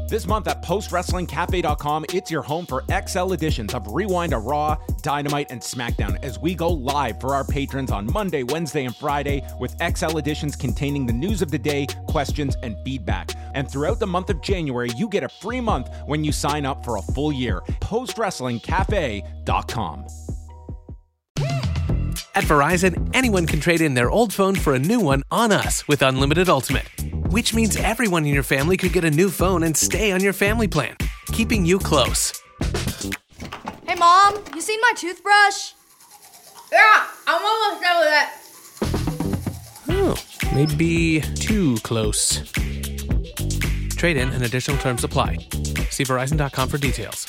This month at postwrestlingcafe.com, it's your home for XL editions of Rewind to Raw, Dynamite, and SmackDown as we go live for our patrons on Monday, Wednesday, and Friday with XL editions containing the news of the day, questions, and feedback. And throughout the month of January, you get a free month when you sign up for a full year. postwrestlingcafe.com. At Verizon, anyone can trade in their old phone for a new one on us with Unlimited Ultimate, which means everyone in your family could get a new phone and stay on your family plan, keeping you close. Hey, Mom, you seen my toothbrush? Yeah, I'm almost done with it. Oh, maybe too close. Trade in and additional terms apply. See Verizon.com for details.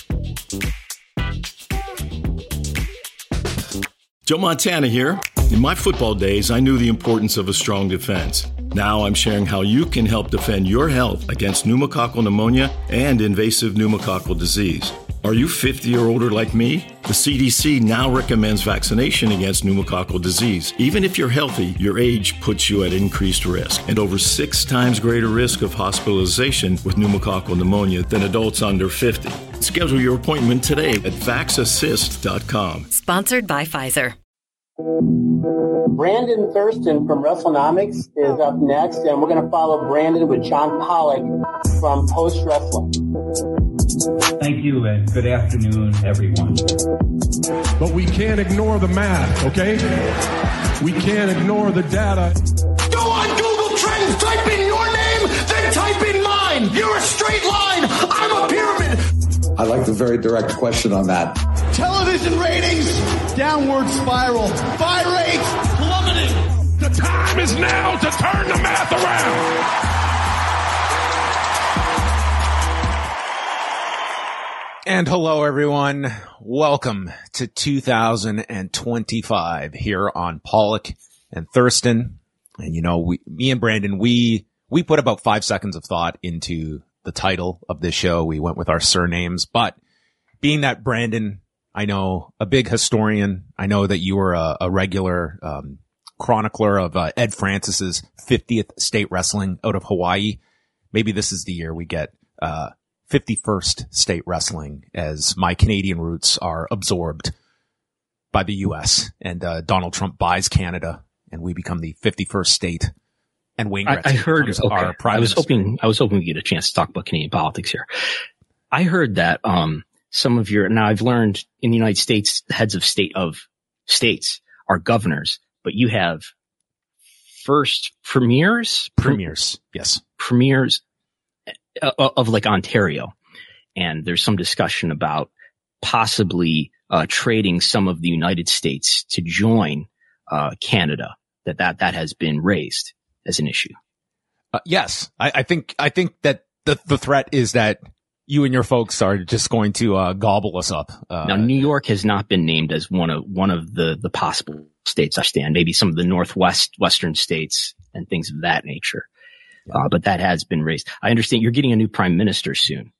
Joe Montana here. In my football days, I knew the importance of a strong defense. Now I'm sharing how you can help defend your health against pneumococcal pneumonia and invasive pneumococcal disease. Are you 50 or older like me? The CDC now recommends vaccination against pneumococcal disease. Even if you're healthy, your age puts you at increased risk and over 6 times greater risk of hospitalization with pneumococcal pneumonia than adults under 50. Schedule your appointment today at vaxassist.com. Sponsored by Pfizer. Brandon Thurston from WrestleNomics is up next, and we're going to follow Brandon with John Pollock from Post Wrestling. Thank you, and good afternoon, everyone. But we can't ignore the math, okay? We can't ignore the data. Go on Google Trends, type in your name, then type in mine. You're a straight line. I'm a pyramid. I like the very direct question on that. Television ratings, downward spiral. Buy rates, plummeting. The time is now to turn the math around. And hello, everyone. Welcome to 2025 here on Pollock and Thurston. And you know, me and Brandon, we put about 5 seconds of thought into the title of this show. We went with our surnames, but being that Brandon, I know, a big historian, I know that you were a regular chronicler of Ed Francis's 50th State Wrestling out of Hawaii. Maybe this is the year we get 51st State Wrestling as my Canadian roots are absorbed by the U.S. and Donald Trump buys Canada and we become the 51st state. And Wayne Gretzky I heard. Okay. Our prime I was hoping we get a chance to talk about Canadian politics here. I heard that some of now I've learned in the United States, the heads of states are governors, but you have first premiers, yes, premiers of like Ontario, and there's some discussion about possibly trading some of the United States to join Canada. That has been raised as an issue. Yes, I think that the threat is that you and your folks are just going to gobble us up. Now, New York has not been named as one of the possible states. I understand maybe some of the western states and things of that nature. But that has been raised. I understand you're getting a new prime minister soon.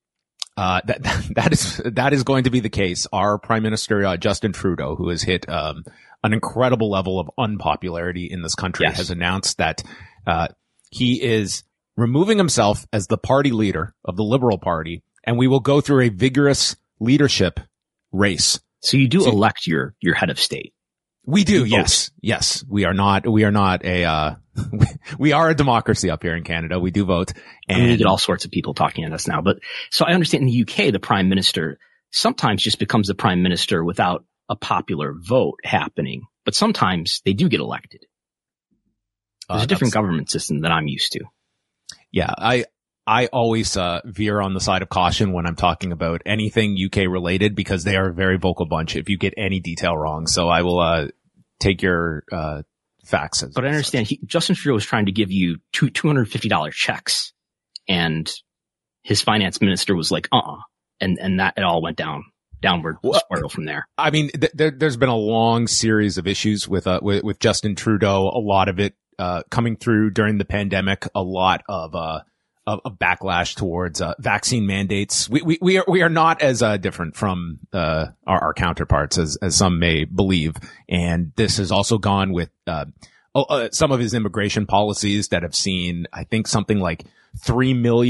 That is going to be the case. Our prime minister, Justin Trudeau, who has hit an incredible level of unpopularity in this country, yes, has announced that he is removing himself as the party leader of the Liberal Party, and we will go through a vigorous leadership race. So you do elect your head of state. We do, yes. Yes. We are not we are a democracy up here in Canada. We do vote. And we get all sorts of people talking at us now. But so I understand in the UK, the prime minister sometimes just becomes the prime minister without a popular vote happening. But sometimes they do get elected. There's a different government system that I'm used to. Yeah. I always veer on the side of caution when I'm talking about anything UK related because they are a very vocal bunch if you get any detail wrong. So I will take your facts. But I understand Justin Trudeau was trying to give you $250 checks, and his finance minister was like, and that it all went downward spiral from there. I mean, there's been a long series of issues with Justin Trudeau. A lot of it coming through during the pandemic. A lot of backlash towards vaccine mandates. We are not as different from our counterparts as some may believe, and this has also gone with some of his immigration policies that have seen, I think, something like 3 million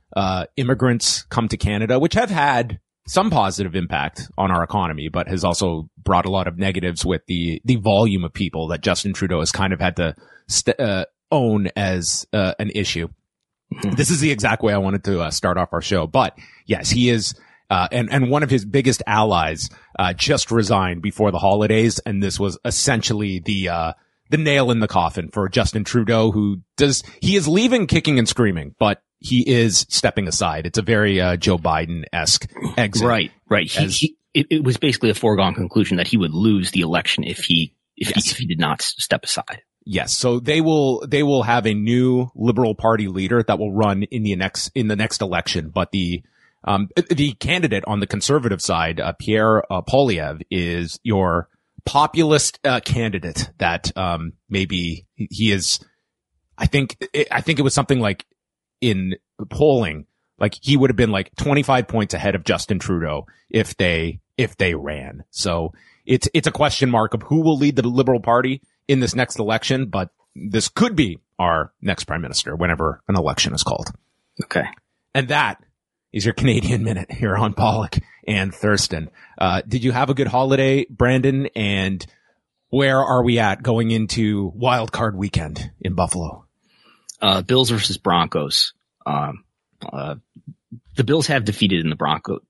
immigrants come to Canada, which have had some positive impact on our economy, but has also brought a lot of negatives with the volume of people that Justin Trudeau has kind of had to own as an issue. This is the exact way I wanted to start off our show. But yes, he is, and one of his biggest allies just resigned before the holidays, and this was essentially the nail in the coffin for Justin Trudeau, he is leaving kicking and screaming, but he is stepping aside. It's a very Joe Biden-esque exit. Right. It was basically a foregone conclusion that he would lose the election if he did not step aside. Yes. So they will have a new Liberal Party leader that will run in the next election. But the candidate on the conservative side, Pierre Poilievre, is your populist candidate that maybe he is. I think it was something like, in polling, like he would have been like 25 points ahead of Justin Trudeau if they ran. So it's a question mark of who will lead the Liberal Party in this next election, but this could be our next prime minister whenever an election is called. Okay. And that is your Canadian Minute here on Pollock and Thurston. Did you have a good holiday, Brandon? And where are we at going into wild card weekend in Buffalo? Bills versus Broncos. The Bills have defeated the Broncos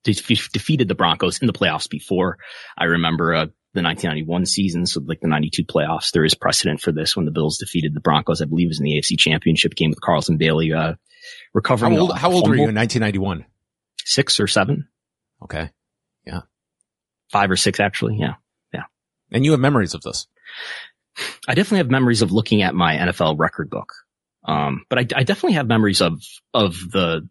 in the playoffs before. I remember the 1991 season, so like the 92 playoffs. There is precedent for this when the Bills defeated the Broncos. I believe it was in the AFC Championship game with Carlton Bailey recovering. How old were you in 1991? 6 or 7. Okay, yeah, 5 or 6 actually. Yeah. And you have memories of this? I definitely have memories of looking at my NFL record book. But I definitely have memories of the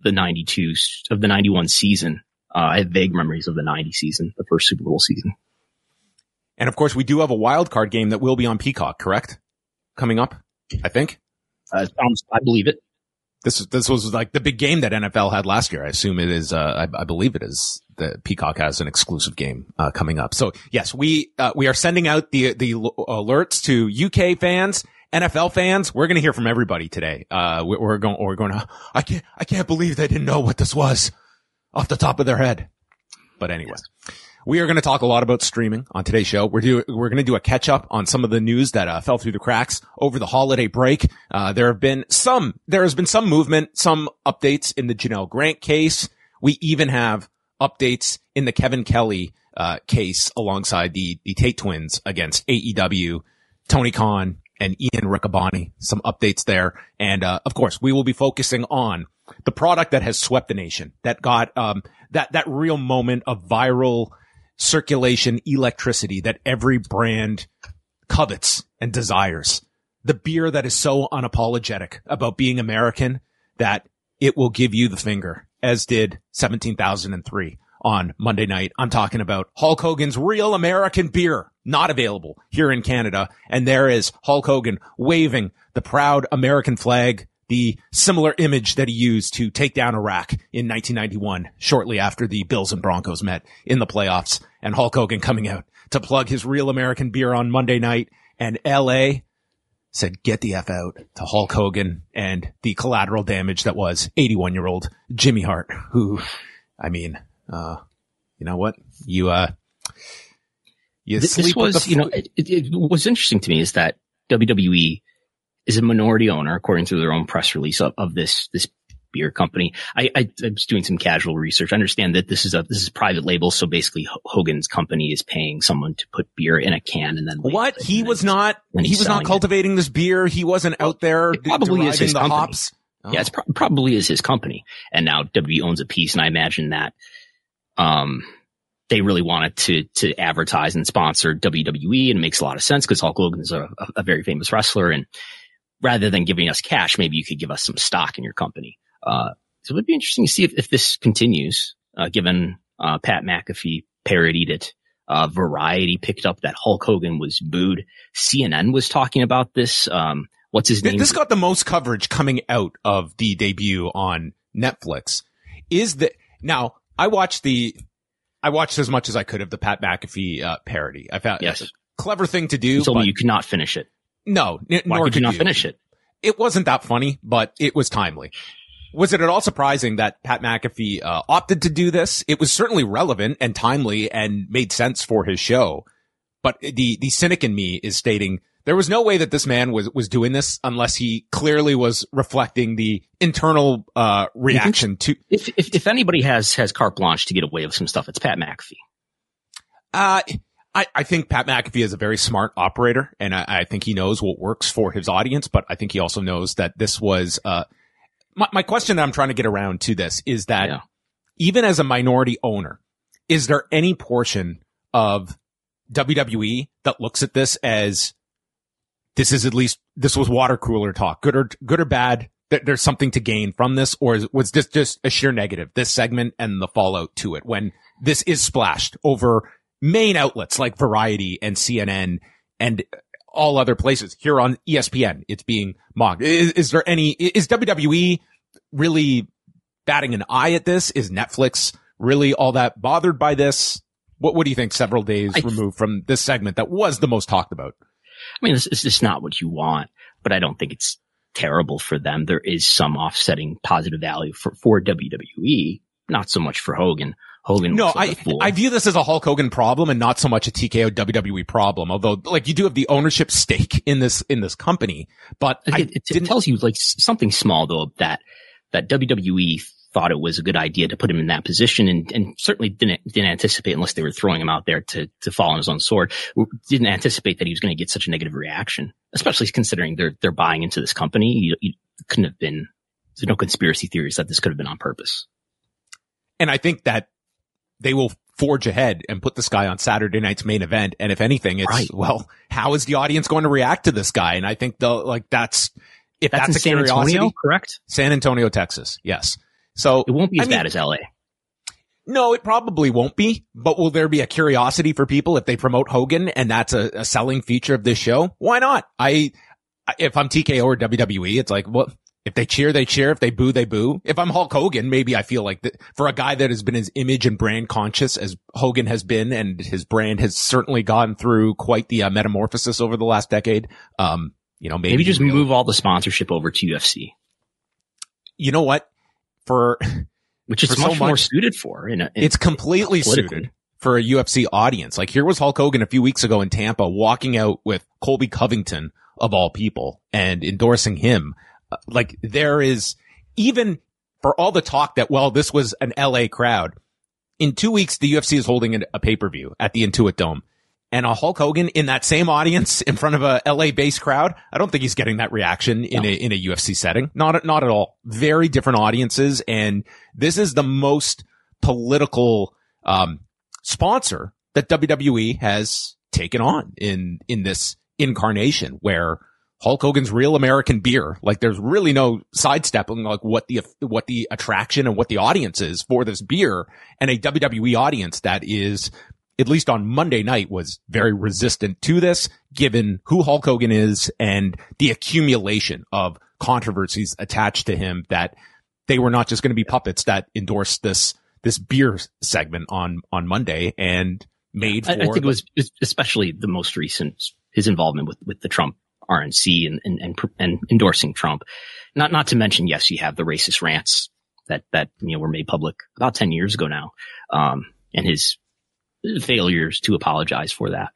91 season. I have vague memories of the 90 season, the first Super Bowl season. And of course, we do have a wild card game that will be on Peacock, correct? Coming up, I think. I believe it. This was like the big game that NFL had last year. I assume it is, I believe it is. The Peacock has an exclusive game, coming up. So yes, we are sending out the alerts to UK fans, NFL fans. We're going to hear from everybody today. We're going to, I can't believe they didn't know what this was off the top of their head. But anyway, we are going to talk a lot about streaming on today's show. We're going to do a catch up on some of the news that fell through the cracks over the holiday break. There has been some movement, some updates in the Janelle Grant case. We even have updates in the Kevin Kelly case alongside the Tate twins against AEW, Tony Khan and Ian Riccaboni. Some updates there. And of course, we will be focusing on the product that has swept the nation, that got that real moment of viral circulation electricity that every brand covets and desires. The beer that is so unapologetic about being American that it will give you the finger, as did 17,003 on Monday night. I'm talking about Hulk Hogan's Real American Beer, not available here in Canada. And there is Hulk Hogan waving the proud American flag, the similar image that he used to take down Iraq in 1991, shortly after the Bills and Broncos met in the playoffs. And Hulk Hogan coming out to plug his Real American Beer on Monday night. And LA said, get the F out to Hulk Hogan and the collateral damage that was 81-year-old Jimmy Hart, who, I mean, you know what? This was, what's interesting to me is that WWE is a minority owner, according to their own press release of this beer company. I was doing some casual research. I understand that this is private label. So basically Hogan's company is paying someone to put beer in a can and then what? He was not cultivating this beer. He wasn't out there deriving the hops. Oh. Yeah, it's probably is his company. And now WWE owns a piece. And I imagine that, they really wanted to advertise and sponsor WWE, and it makes a lot of sense because Hulk Hogan is a very famous wrestler. And rather than giving us cash, maybe you could give us some stock in your company. So it would be interesting to see if this continues, given, Pat McAfee parodied it. Variety picked up that Hulk Hogan was booed. CNN was talking about this. What's his name? This got the most coverage coming out of the debut on Netflix. Now I watched as much as I could of the Pat McAfee, parody. I found it's a clever thing to do. You told me you could not finish it. No, why could you not finish it? It wasn't that funny, but it was timely. Was it at all surprising that Pat McAfee opted to do this? It was certainly relevant and timely and made sense for his show. But the cynic in me is stating there was no way that this man was doing this unless he clearly was reflecting the internal reaction to. If anybody has carte blanche to get away with some stuff, it's Pat McAfee. I think Pat McAfee is a very smart operator, and I think he knows what works for his audience. But I think he also knows that this was my question that I'm trying to get around to this is that even as a minority owner, is there any portion of WWE that looks at this as this was water cooler talk, good or bad? There's something to gain from this, or was this just a sheer negative, this segment and the fallout to it, when this is splashed over main outlets like Variety and CNN and all other places? Here on ESPN, it's being mocked. Is WWE really batting an eye at this? Is Netflix really all that bothered by this? What do you think several days removed from this segment that was the most talked about? I mean, it's just not what you want, but I don't think it's terrible for them. There is some offsetting positive value for WWE, not so much for Hogan. No, I view this as a Hulk Hogan problem and not so much a TKO WWE problem. Although, like, you do have the ownership stake in this company, but it tells you like something small though that WWE thought it was a good idea to put him in that position, and certainly didn't anticipate, unless they were throwing him out there to fall on his own sword, didn't anticipate that he was going to get such a negative reaction, especially considering they're buying into this company. You couldn't have been. There's no conspiracy theories that this could have been on purpose. And I think that they will forge ahead and put this guy on Saturday night's main event. And if anything, it's, well, how is the audience going to react to this guy? And I think that's a San curiosity. Antonio, correct? San Antonio, Texas. Yes. So it won't be as bad as LA. No, it probably won't be, but will there be a curiosity for people if they promote Hogan and that's a selling feature of this show? Why not? If I'm TKO or WWE, it's like, well, if they cheer, they cheer. If they boo, they boo. If I'm Hulk Hogan, maybe I feel like for a guy that has been as image and brand conscious as Hogan has been, and his brand has certainly gone through quite the metamorphosis over the last decade. Maybe just move all the sponsorship over to UFC. You know what? Which is much more suited for. It's completely suited for a UFC audience. Like, here was Hulk Hogan a few weeks ago in Tampa walking out with Colby Covington of all people and endorsing him. Like, there is, even for all the talk that, well, this was an LA crowd, in 2 weeks, the UFC is holding a pay-per-view at the Intuit Dome, and a Hulk Hogan in that same audience in front of a LA based crowd. I don't think he's getting that reaction in a UFC setting. Not at all. Very different audiences. And this is the most political, sponsor that WWE has taken on in this incarnation, where Hulk Hogan's Real American Beer, like, there's really no sidestepping like what the attraction and what the audience is for this beer, and a WWE audience that is, at least on Monday night, was very resistant to this, given who Hulk Hogan is and the accumulation of controversies attached to him, that they were not just going to be puppets that endorsed this beer segment on Monday and made for. I think it was especially the most recent, his involvement with the Trump RNC and endorsing Trump. Not to mention, yes, you have the racist rants that were made public about 10 years ago now, and his failures to apologize for that.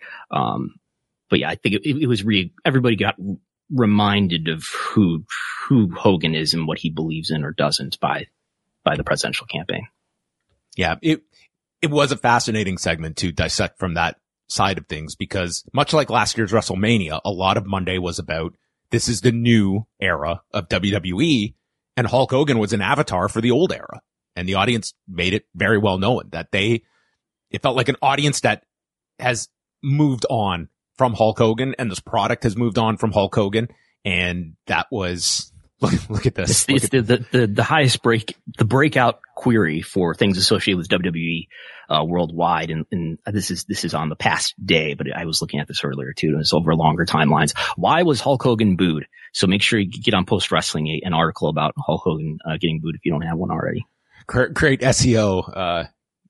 But yeah, I think it was everybody got reminded of who Hogan is and what he believes in or doesn't by the presidential campaign. Yeah, it was a fascinating segment to dissect from that side of things, because much like last year's WrestleMania, a lot of Monday was about, this is the new era of WWE, and Hulk Hogan was an avatar for the old era. And the audience made it very well known that it felt like an audience that has moved on from Hulk Hogan, and this product has moved on from Hulk Hogan. And that was, look at this. It's the highest breakout query for things associated with WWE worldwide, and this is on the past day, but I was looking at this earlier too, and it's over longer timelines. Why was Hulk Hogan booed? So make sure you get on Post Wrestling an article about Hulk Hogan getting booed if you don't have one already. Great SEO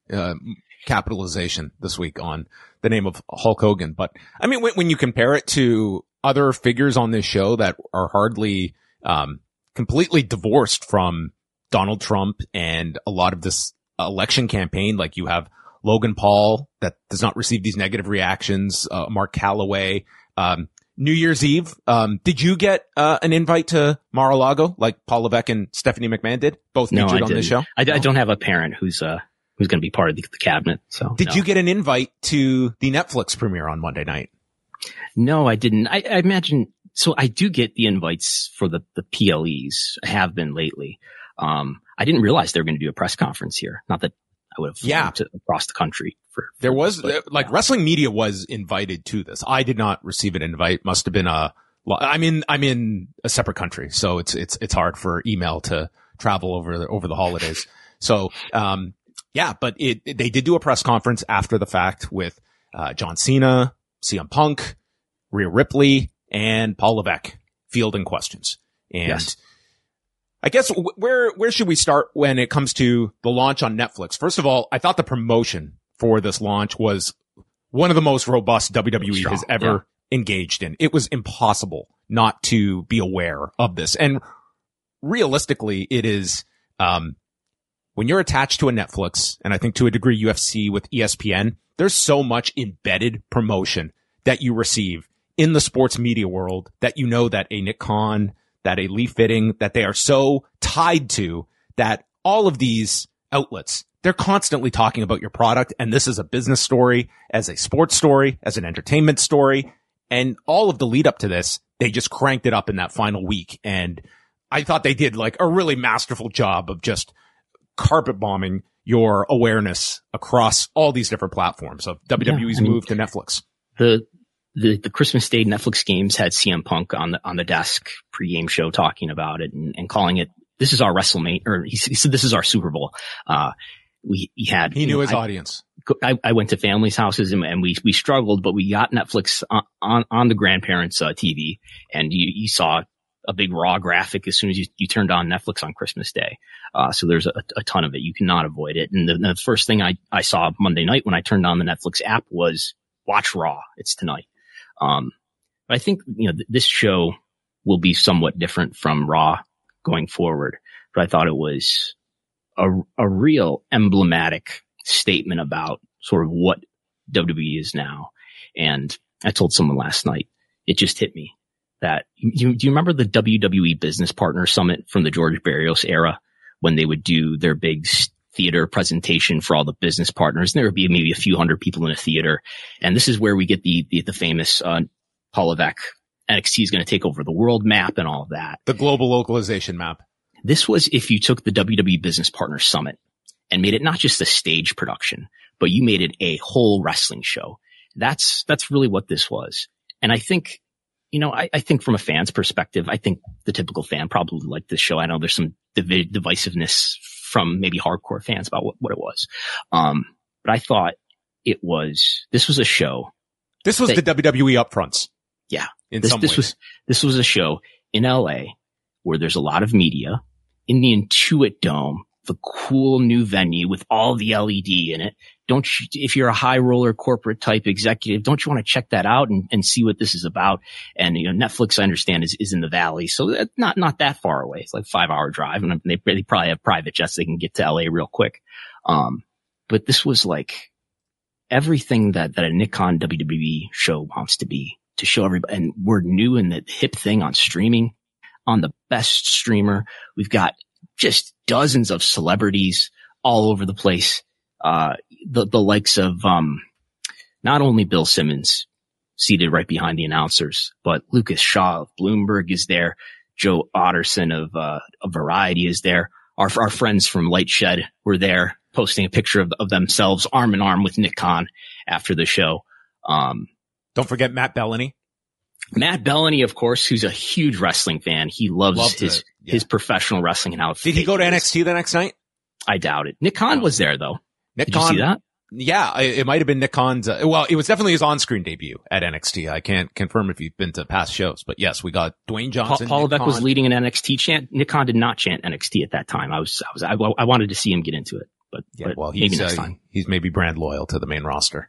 capitalization this week on the name of Hulk Hogan. But I mean, when you compare it to other figures on this show that are hardly completely divorced from Donald Trump and a lot of this election campaign. Like you have Logan Paul that does not receive these negative reactions, Mark Calloway, New Year's Eve. Did you get an invite to Mar-a-Lago like Paul Levesque and Stephanie McMahon did? Both featured on this show? I don't have a parent who's going to be part of the cabinet. So did you get an invite to the Netflix premiere on Monday night? No, I didn't. I imagine. So I do get the invites for the PLEs. I have been lately. I didn't realize they were going to do a press conference here. Not that I would have flown across the country for there was this, but, wrestling media was invited to this. I did not receive an invite. Must have been I'm in a separate country, so it's hard for email to travel over the holidays. So, but they did do a press conference after the fact with, John Cena, CM Punk, Rhea Ripley, and Paul Levesque fielding questions. And yes. I guess where should we start when it comes to the launch on Netflix? First of all, I thought the promotion for this launch was one of the most robust WWE has ever engaged in. It was impossible not to be aware of this. And realistically, it is, when you're attached to a Netflix, and I think to a degree UFC with ESPN, there's so much embedded promotion that you receive in the sports media world that you know that a Nick Khan, that a Lee Fitting, that they are so tied to that all of these outlets, they're constantly talking about your product. And this is a business story, as a sports story, as an entertainment story. And all of the lead up to this, they just cranked it up in that final week. And I thought they did like a really masterful job of just carpet bombing your awareness across all these different platforms of WWE's move to Netflix. The Christmas Day Netflix games had CM Punk on the desk pregame show talking about it and calling it, this is our WrestleMania, or he said, this is our Super Bowl. He knew his audience. I went to families' houses and we struggled, but we got Netflix on the grandparents' TV, and you saw a big raw graphic as soon as you turned on Netflix on Christmas Day. So there's a ton of it. You cannot avoid it. And the first thing I saw Monday night when I turned on the Netflix app was watch Raw. It's tonight. But I think, this show will be somewhat different from Raw going forward, but I thought it was a real emblematic statement about sort of what WWE is now. And I told someone last night, it just hit me that do you remember the WWE Business Partner Summit from the George Barrios era when they would do their big theater presentation for all the business partners? And there would be maybe a few hundred people in a theater. And this is where we get the famous, Paul Levesque, NXT is going to take over the world map and all of that. The global localization map. This was if you took the WWE Business Partner Summit and made it not just a stage production, but you made it a whole wrestling show. That's really what this was. And I think, I think from a fan's perspective, I think the typical fan probably liked this show. I know there's some divisiveness from maybe hardcore fans about what it was. But I thought this was a show. This was the WWE upfronts. Yeah. This was a show in LA where there's a lot of media in the Intuit Dome, the cool new venue with all the LED in it. If you're a high roller corporate type executive, don't you want to check that out and see what this is about? And, Netflix, I understand, is in the Valley. So not that far away. It's like 5-hour drive, and they probably have private jets. They can get to LA real quick. But this was like everything that a Nick Khan WWE show wants to be, to show everybody. And we're new in the hip thing on streaming, on the best streamer. We've got just dozens of celebrities all over the place. The likes of, not only Bill Simmons seated right behind the announcers, but Lucas Shaw of Bloomberg is there. Joe Otterson of Variety is there. Our friends from Lightshed were there posting a picture of themselves arm in arm with Nick Khan after the show. Don't forget Matt Bellany. Matt Bellany, of course, who's a huge wrestling fan. He loves his professional wrestling and how Did he go to NXT the next night? I doubt it. Nick Khan was there though. Did you see that? Yeah, it might have been Nick Khan's. It was definitely his on-screen debut at NXT. I can't confirm if you've been to past shows, but yes, we got Dwayne Johnson. Paul Levesque was leading an NXT chant. Nick Khan did not chant NXT at that time. I wanted to see him get into it, but maybe next time. He's maybe brand loyal to the main roster.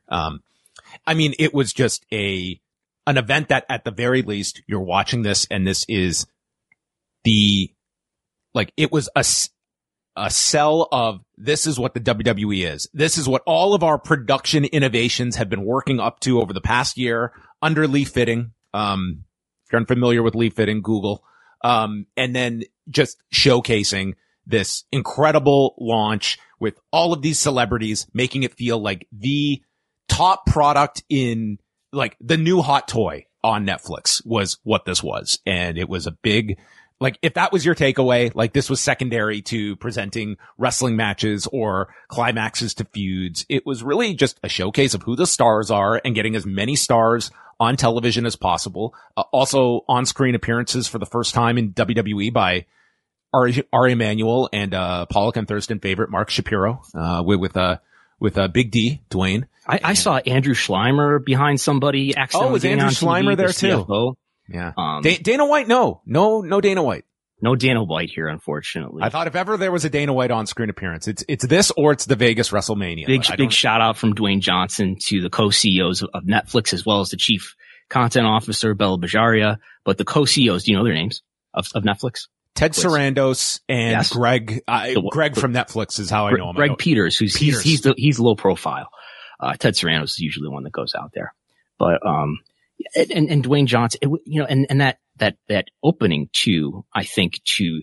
It was just an event that at the very least you're watching this, and this is it was a sell of this is what the WWE is. This is what all of our production innovations have been working up to over the past year under Lee Fitting. If you're unfamiliar with Lee Fitting, Google. And then just showcasing this incredible launch with all of these celebrities, making it feel like the top product in like the new hot toy on Netflix was what this was. And it was a big, like, if that was your takeaway, like this was secondary to presenting wrestling matches or climaxes to feuds. It was really just a showcase of who the stars are and getting as many stars on television as possible. Also on-screen appearances for the first time in WWE by Ari Emanuel and Pollock and Thurston favorite Mark Shapiro with Big D, Dwayne. I saw Andrew Schleimer behind somebody accidentally. Oh, was Andrew Schleimer there too? CFO. Yeah. Dana White? No Dana White. No Dana White here, unfortunately. I thought if ever there was a Dana White on-screen appearance, it's this or it's the Vegas WrestleMania. Big shout out from Dwayne Johnson to the co-CEOs of Netflix as well as the chief content officer, Bella Bajaria. But the co-CEOs, do you know their names of Netflix? Ted Sarandos and yes. Greg from Netflix is how I know him. Greg Peters, he's low profile. Ted Sarandos is usually the one that goes out there. But, and Dwayne Johnson, and that opening too, I think, to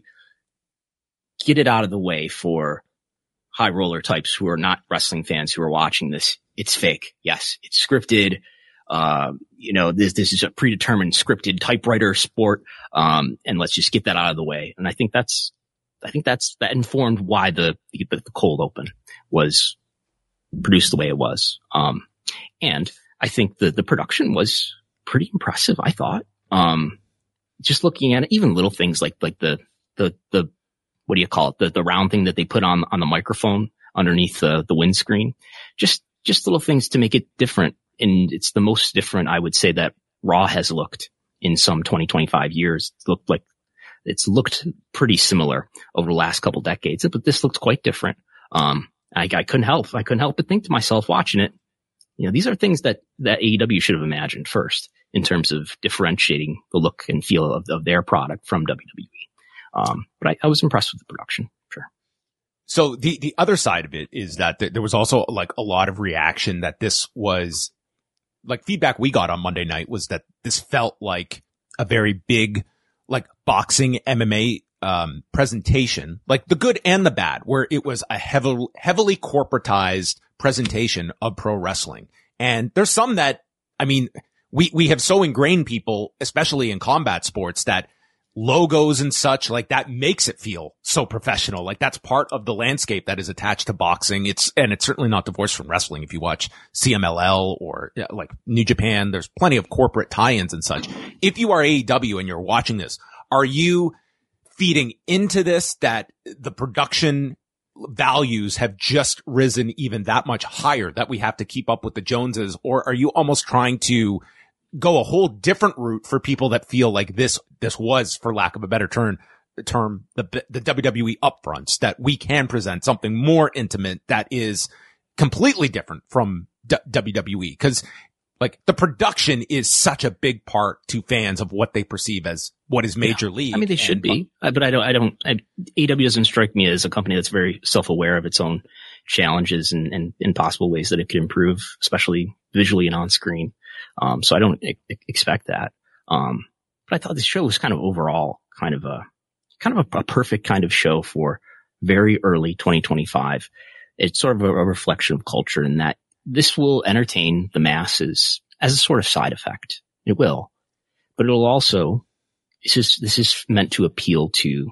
get it out of the way for high roller types who are not wrestling fans who are watching this. It's fake. Yes, it's scripted. This is a predetermined scripted typewriter sport. And let's just get that out of the way. And I think that informed why the cold open was produced the way it was. And I think the production was pretty impressive, I thought. Just looking at it, even little things like the what do you call it? The round thing that they put on the microphone underneath the windscreen. Just little things to make it different. And it's the most different, I would say, that Raw has looked in some 20, 25 years. It's looked pretty similar over the last couple decades, but this looked quite different. I couldn't help but think to myself watching it, these are things that AEW should have imagined first in terms of differentiating the look and feel of their product from WWE. But I was impressed with the production. Sure. So the other side of it is that there was also like a lot of reaction that this was like feedback we got on Monday night was that this felt like a very big, like boxing MMA, presentation, like the good and the bad, where it was a heavily corporatized presentation of pro wrestling. And there's some that, I mean, we have so ingrained people, especially in combat sports, that logos and such, like that makes it feel so professional. Like that's part of the landscape that is attached to boxing. It's certainly not divorced from wrestling. If you watch CMLL or like New Japan, there's plenty of corporate tie-ins and such. If you are AEW and you're watching this, are you feeding into this that the production values have just risen even that much higher that we have to keep up with the Joneses? Or are you almost trying to go a whole different route for people that feel like this was, for lack of a better term, the WWE upfronts, that we can present something more intimate that is completely different from WWE? Cause like the production is such a big part to fans of what they perceive as what is Major League. I mean, they should be, but AEW doesn't strike me as a company that's very self-aware of its own challenges and possible ways that it could improve, especially visually and on screen. So I don't expect that. But I thought this show was kind of overall kind of a perfect kind of show for very early 2025. It's sort of a reflection of culture in that this will entertain the masses as a sort of side effect. It will, but it'll also, this is meant to appeal to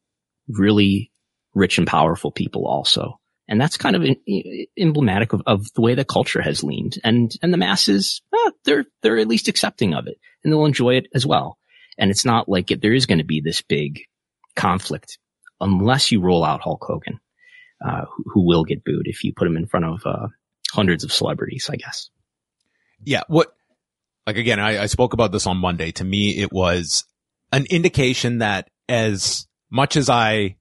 really rich and powerful people also. And that's kind of emblematic of the way that culture has leaned. And the masses, they're at least accepting of it and they'll enjoy it as well. And it's not like there is going to be this big conflict unless you roll out Hulk Hogan, who will get booed if you put him in front of, hundreds of celebrities, I guess. Yeah. Again, I spoke about this on Monday. To me, it was an indication that as much as I,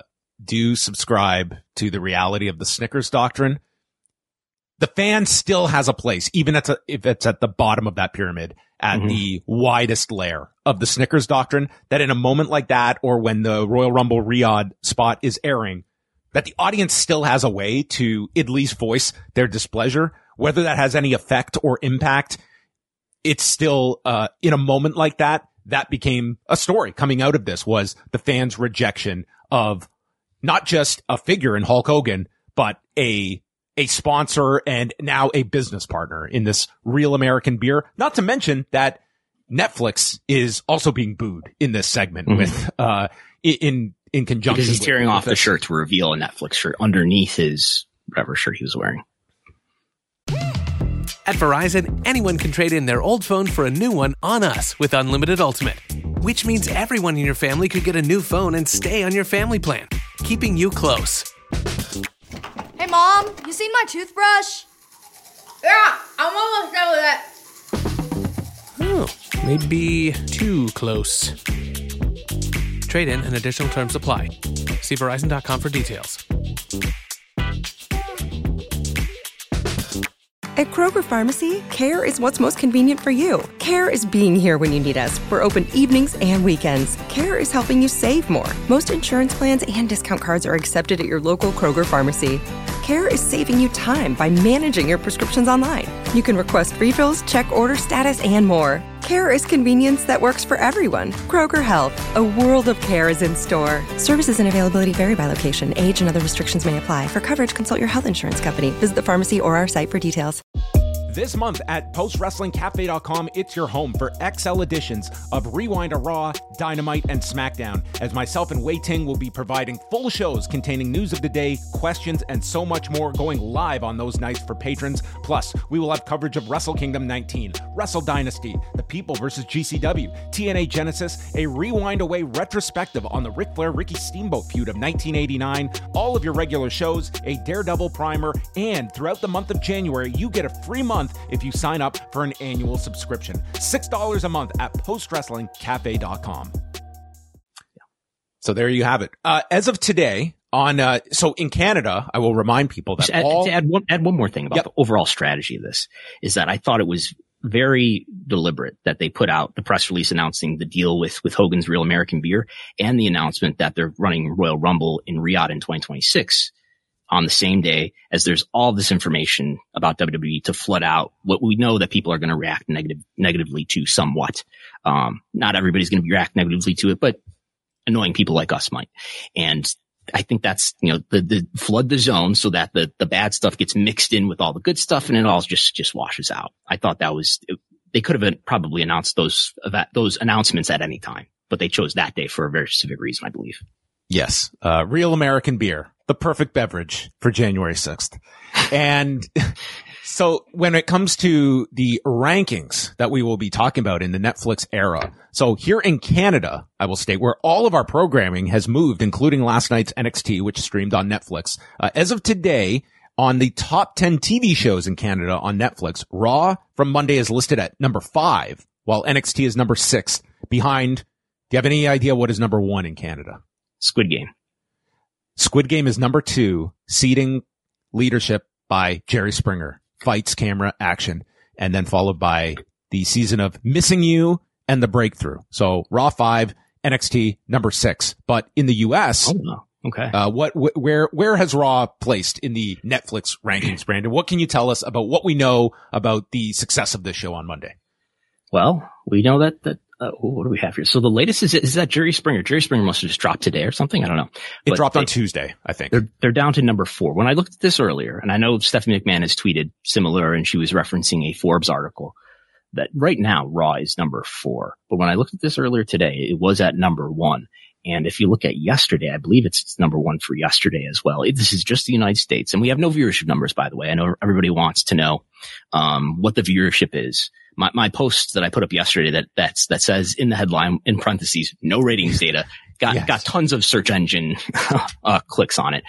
do subscribe to the reality of the Snickers doctrine, the fan still has a place, even if it's at the bottom of that pyramid, at the widest layer of the Snickers doctrine, that in a moment like that, or when the Royal Rumble Riyadh spot is airing, that the audience still has a way to at least voice their displeasure. Whether that has any effect or impact, it's still, in a moment like that, that became a story coming out of this, was the fans' rejection of not just a figure in Hulk Hogan, but a sponsor and now a business partner in this Real American Beer. Not to mention that Netflix is also being booed in this segment with, in conjunction. Because he's tearing off the shirt to reveal a Netflix shirt underneath his whatever shirt he was wearing. At Verizon, anyone can trade in their old phone for a new one on us with Unlimited Ultimate, which means everyone in your family could get a new phone and stay on your family plan, keeping you close. Hey, Mom, you seen my toothbrush? Yeah, I'm almost done with that. Oh, maybe too close. Trade in and additional terms apply. See Verizon.com for details. At Kroger Pharmacy, care is what's most convenient for you. Care is being here when you need us. We're open evenings and weekends. Care is helping you save more. Most insurance plans and discount cards are accepted at your local Kroger Pharmacy. Care is saving you time by managing your prescriptions online. You can request refills, check order status, and more. Care is convenience that works for everyone. Kroger Health, a world of care is in store. Services and availability vary by location. Age and other restrictions may apply. For coverage, consult your health insurance company. Visit the pharmacy or our site for details. This month at PostWrestlingCafe.com, it's your home for XL editions of Rewind a Raw, Dynamite, and SmackDown, as myself and Wei Ting will be providing full shows containing news of the day, questions, and so much more going live on those nights for patrons. Plus, we will have coverage of Wrestle Kingdom 19, Wrestle Dynasty, The People vs. GCW, TNA Genesis, a Rewind Away retrospective on the Ric Flair-Ricky Steamboat feud of 1989, all of your regular shows, a Daredevil primer, and throughout the month of January, you get a free month if you sign up for an annual subscription. $6 a month at postwrestlingcafe.com. So there you have it. As of today, so in Canada, I will remind people that to add one more thing about the overall strategy of this is that I thought it was very deliberate that they put out the press release announcing the deal with Hogan's Real American Beer and the announcement that they're running Royal Rumble in Riyadh in 2026. On the same day as there's all this information about WWE to flood out what we know that people are going to react negatively to somewhat. Not everybody's going to react negatively to it, but annoying people like us might. And I think that's, the flood the zone so that the bad stuff gets mixed in with all the good stuff and it all just washes out. I thought they could have probably announced those announcements at any time, but they chose that day for a very specific reason, I believe. Yes. Real American Beer, the perfect beverage for January 6th. And so when it comes to the rankings that we will be talking about in the Netflix era, so here in Canada, I will state where all of our programming has moved, including last night's NXT, which streamed on Netflix. As of today, on the top 10 TV shows in Canada on Netflix, Raw from Monday is listed at number 5, while NXT is number 6 behind. Do you have any idea what is number 1 in Canada? Squid Game. Squid Game is number 2, ceding leadership by Jerry Springer. Fights, camera, action, and then followed by the season of Missing You and The Breakthrough. So Raw 5, NXT number 6. But in the U.S., okay. Where has Raw placed in the Netflix rankings, Brandon? What can you tell us about what we know about the success of this show on Monday? Well, we know that what do we have here? So the latest is that Jerry Springer. Jerry Springer must have just dropped today or something. I don't know. It dropped on Tuesday, I think. They're down to number 4. When I looked at this earlier, and I know Stephanie McMahon has tweeted similar, and she was referencing a Forbes article that right now Raw is number 4. But when I looked at this earlier today, it was at number 1. And if you look at yesterday, I believe it's number 1 for yesterday as well. This is just the United States, and we have no viewership numbers, by the way. I know everybody wants to know what the viewership is. My post that I put up yesterday that says in the headline in parentheses, no ratings data, got tons of search engine clicks on it.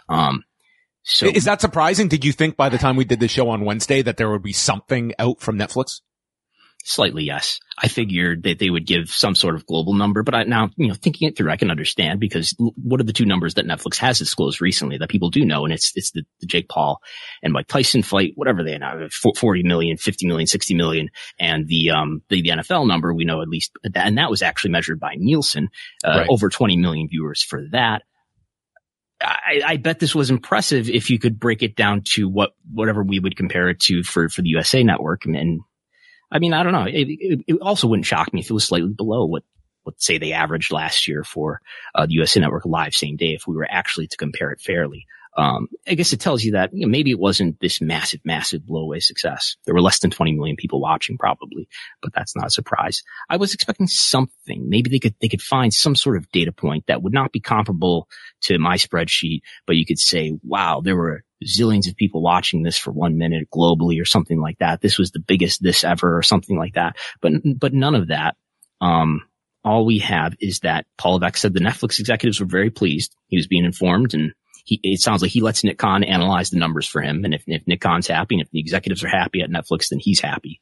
So is that surprising? Did you think by the time we did the show on Wednesday that there would be something out from Netflix? Slightly, yes. I figured that they would give some sort of global number, but now, thinking it through, I can understand because what are the 2 numbers that Netflix has disclosed recently that people do know? And it's the Jake Paul and Mike Tyson fight, whatever they know, 40 million, 50 million, 60 million. And the NFL number, we know at least, and that was actually measured by Nielsen, right. Over 20 million viewers for that. I bet this was impressive if you could break it down to whatever we would compare it to for the USA Network. And I mean, I don't know. It also wouldn't shock me if it was slightly below what say they averaged last year for the USA Network live same day, if we were actually to compare it fairly. I guess it tells you that maybe it wasn't this massive blowaway success. There were less than 20 million people watching probably, but that's not a surprise. I was expecting something. Maybe they could find some sort of data point that would not be comparable to my spreadsheet, but you could say, wow, there were zillions of people watching this for 1 minute globally or something like that. This was the biggest this ever or something like that. But none of that. All we have is that Paul Levesque said the Netflix executives were very pleased. He was being informed, and it sounds like he lets Nick Khan analyze the numbers for him. And if Nick Khan's happy and if the executives are happy at Netflix, then he's happy.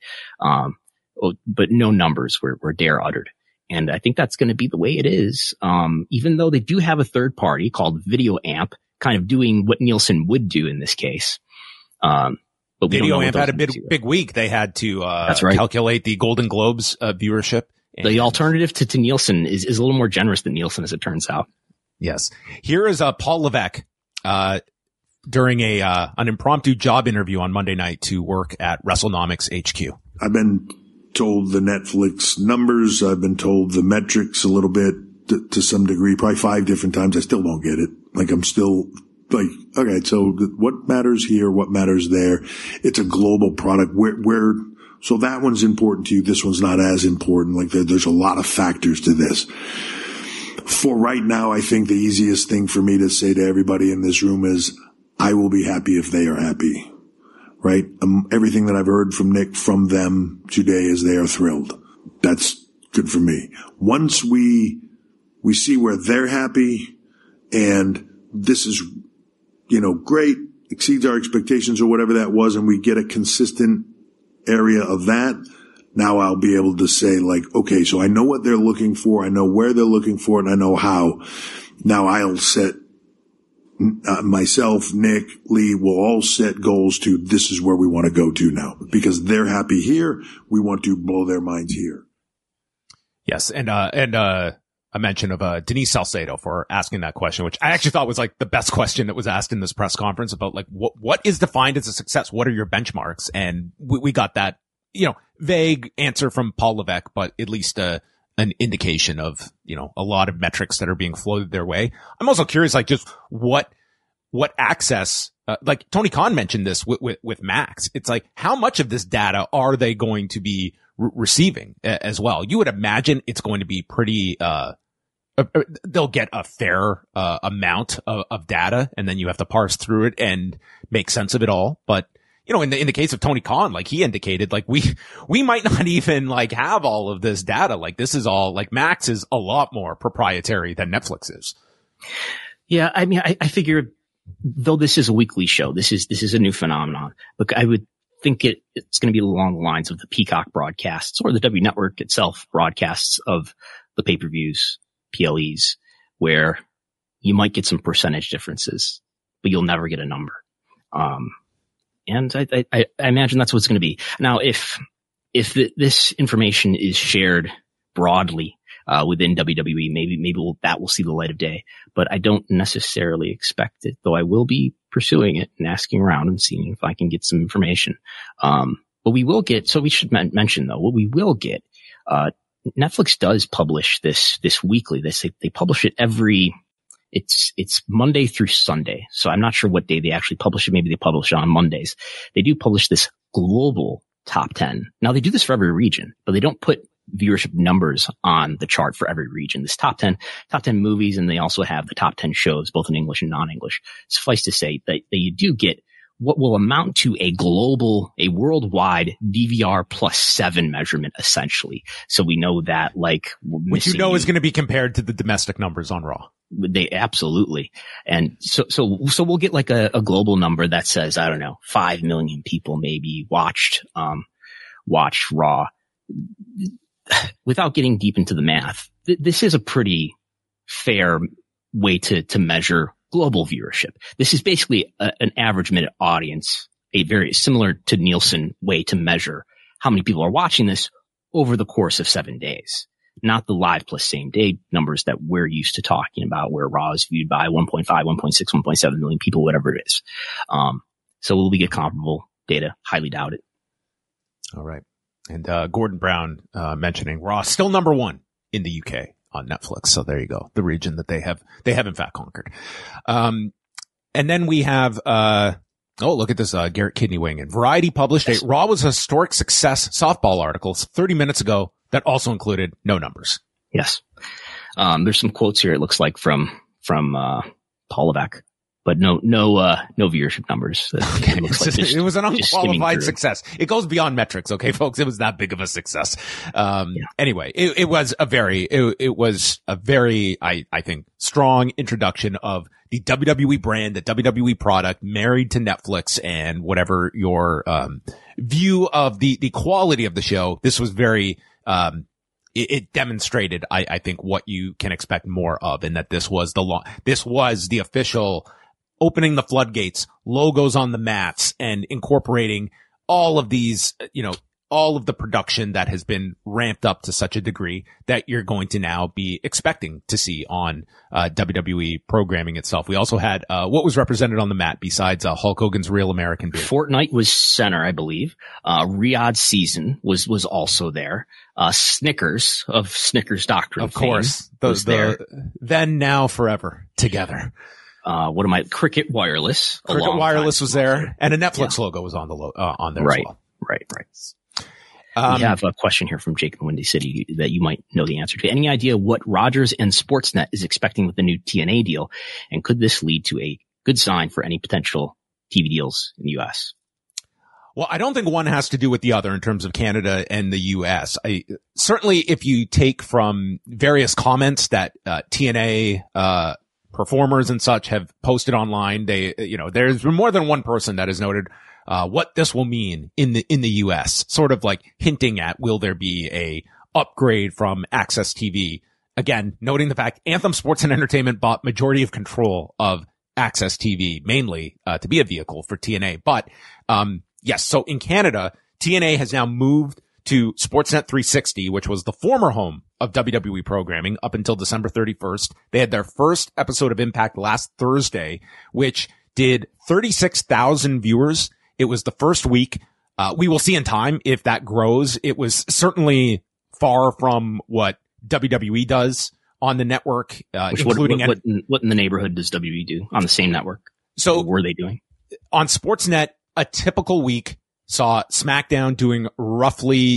But no numbers were dare uttered. And I think that's going to be the way it is. Even though they do have a third party called Video Amp, kind of doing what Nielsen would do in this case. But Video Amp had a big week. They had to that's right. calculate the Golden Globes viewership. The alternative to Nielsen is a little more generous than Nielsen, as it turns out. Yes. Here is Paul Levesque during an impromptu job interview on Monday night to work at WrestleNomics HQ. I've been told the Netflix numbers. I've been told the metrics a little bit to some degree, probably 5 different times. I still don't get it. Like, I'm still like, okay, so what matters here? What matters there? It's a global product. So that one's important to you. This one's not as important. Like, there's a lot of factors to this. For right now, I think the easiest thing for me to say to everybody in this room is, I will be happy if they are happy, right? Everything that I've heard from Nick, from them today is they are thrilled. That's good for me. Once we see where they're happy and this is, great, exceeds our expectations or whatever that was, and we get a consistent area of that, now I'll be able to say, like, okay, so I know what they're looking for, I know where they're looking for, and I know how. Now I'll set myself, Nick, Lee will all set goals to this is where we want to go to now. Because they're happy here, we want to blow their minds here. Yes, and a mention of Denise Salcedo for asking that question, which I actually thought was like the best question that was asked in this press conference about like what is defined as a success? What are your benchmarks? And we got that, vague answer from Paul Levesque, but at least an indication of, a lot of metrics that are being floated their way. I'm also curious, like, just what access, like Tony Khan mentioned this with Max. It's like, how much of this data are they going to be receiving as well? You would imagine it's going to be pretty, they'll get a fair amount of data, and then you have to parse through it and make sense of it all. But in the case of Tony Khan, like he indicated, like we might not even like have all of this data. Like this is all like Max is a lot more proprietary than Netflix is. Yeah, I mean, I figure though this is a weekly show, this is a new phenomenon. Look, I would think it's going to be along the lines of the Peacock broadcasts or the W Network itself broadcasts of the pay-per-views, PLEs, where you might get some percentage differences, but you'll never get a number. And I imagine that's what it's going to be. Now, if this information is shared broadly within WWE, maybe that will see the light of day. But I don't necessarily expect it, though I will be pursuing it and asking around and seeing if I can get some information. But we will get. So we should mention though, what we will get. Netflix does publish this weekly. They publish it it's Monday through Sunday. So I'm not sure what day they actually publish it. Maybe they publish it on Mondays. They do publish this global top 10. Now they do this for every region, but they don't put viewership numbers on the chart for every region. This top 10 movies, and they also have the top 10 shows, both in English and non-English. Suffice to say that you do get what will amount to a worldwide DVR +7 measurement, essentially. So we know that, like, which is going to be compared to the domestic numbers on Raw. They absolutely. And so we'll get like a global number that says, I don't know, 5 million people maybe watched Raw. Without getting deep into the math, this is a pretty fair way to measure global viewership. This is basically an average minute audience, a very similar to Nielsen way to measure how many people are watching this over the course of 7 days. not the live plus same day numbers that we're used to talking about, where Raw is viewed by 1.5, 1.6, 1.7 million people, whatever it is. So will we get comparable data? Highly doubt it. All right. And Gordon Brown mentioning Raw still number 1 in the UK on Netflix. So there you go. The region that they have in fact conquered. And then we have look at this Garrett Kidney weighing in. Variety published a Raw was a historic success softball article 30 minutes ago that also included no numbers. Yes. There's some quotes here, it looks like, from Paul Levesque, but no viewership numbers. Okay. It was an unqualified success. It goes beyond metrics. Okay, folks. It was that big of a success. Anyway, it was a very, I think, strong introduction of the WWE brand, the WWE product married to Netflix, and whatever your, view of the quality of the show. This was very, it demonstrated, I think, what you can expect more of, and that this was the official opening the floodgates, logos on the mats, and incorporating all of these, all of the production that has been ramped up to such a degree that you're going to now be expecting to see on WWE programming itself. We also had what was represented on the mat besides Hulk Hogan's Real American Beer. Fortnite was center, I believe. Riyadh Season was also there. Snickers of Snickers Doctrine, of course, was there. Then, now, forever together. Cricket Wireless. Cricket Wireless was there, and a Netflix logo was on there as well. Right. We have a question here from Jake in Windy City that you might know the answer to. Any idea what Rogers and Sportsnet is expecting with the new TNA deal? And could this lead to a good sign for any potential TV deals in the U.S.? Well, I don't think one has to do with the other in terms of Canada and the U.S. Certainly, if you take from various comments that TNA performers and such have posted online, there's been more than one person that has noted what this will mean in the US, sort of like hinting at, will there be a upgrade from Access TV? Again, noting the fact Anthem Sports and Entertainment bought majority of control of Access TV, mainly to be a vehicle for TNA. But yes, so in Canada, TNA has now moved to Sportsnet 360, which was the former home of WWE programming up until December 31st. They had their first episode of Impact last Thursday, which did 36,000 viewers. It was the first week. We will see in time if that grows. It was certainly far from what WWE does on the network, including what in the neighborhood does WWE do on the same network? So what were they doing? On Sportsnet, a typical week saw SmackDown doing roughly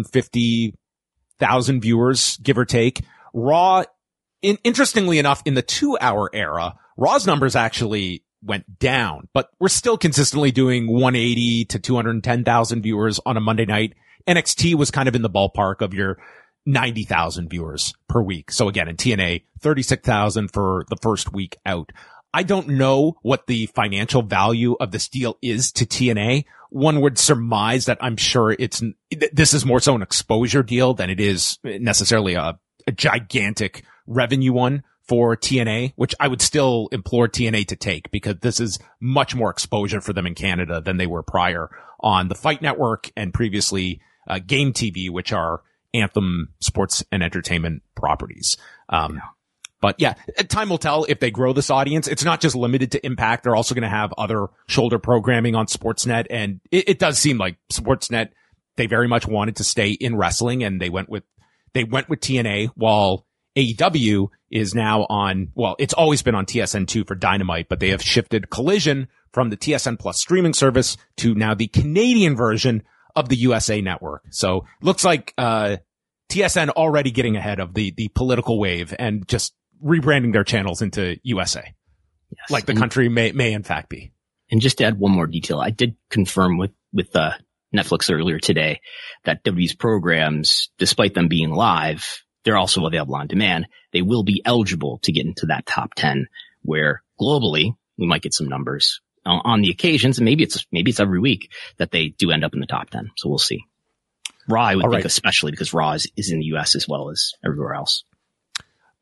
250,000 viewers, give or take. Raw, interestingly enough, in the 2-hour era, Raw's numbers actually went down, but we're still consistently doing 180 to 210,000 viewers on a Monday night. NXT was kind of in the ballpark of your 90,000 viewers per week. So again, in TNA, 36,000 for the first week out. I don't know what the financial value of this deal is to TNA. One would surmise that I'm sure this is more so an exposure deal than it is necessarily a gigantic revenue one for TNA, which I would still implore TNA to take, because this is much more exposure for them in Canada than they were prior on the Fight Network and previously Game TV, which are Anthem Sports and Entertainment properties. But yeah, time will tell if they grow this audience. It's not just limited to Impact. They're also going to have other shoulder programming on Sportsnet. And it does seem like Sportsnet, they very much wanted to stay in wrestling, and they went with TNA, while AEW is now on, well, it's always been on TSN2 for Dynamite, but they have shifted Collision from the TSN Plus streaming service to now the Canadian version of the USA Network. So looks like TSN already getting ahead of the political wave and just rebranding their channels into USA. Yes. Like the country may in fact be. And just to add one more detail, I did confirm with Netflix earlier today that WWE's programs, despite them being live, they're also available on demand. They will be eligible to get into that top 10, where globally we might get some numbers on the occasions, and maybe it's every week that they do end up in the top 10. So we'll see. Raw, I would think, especially because Raw is in the US as well as everywhere else.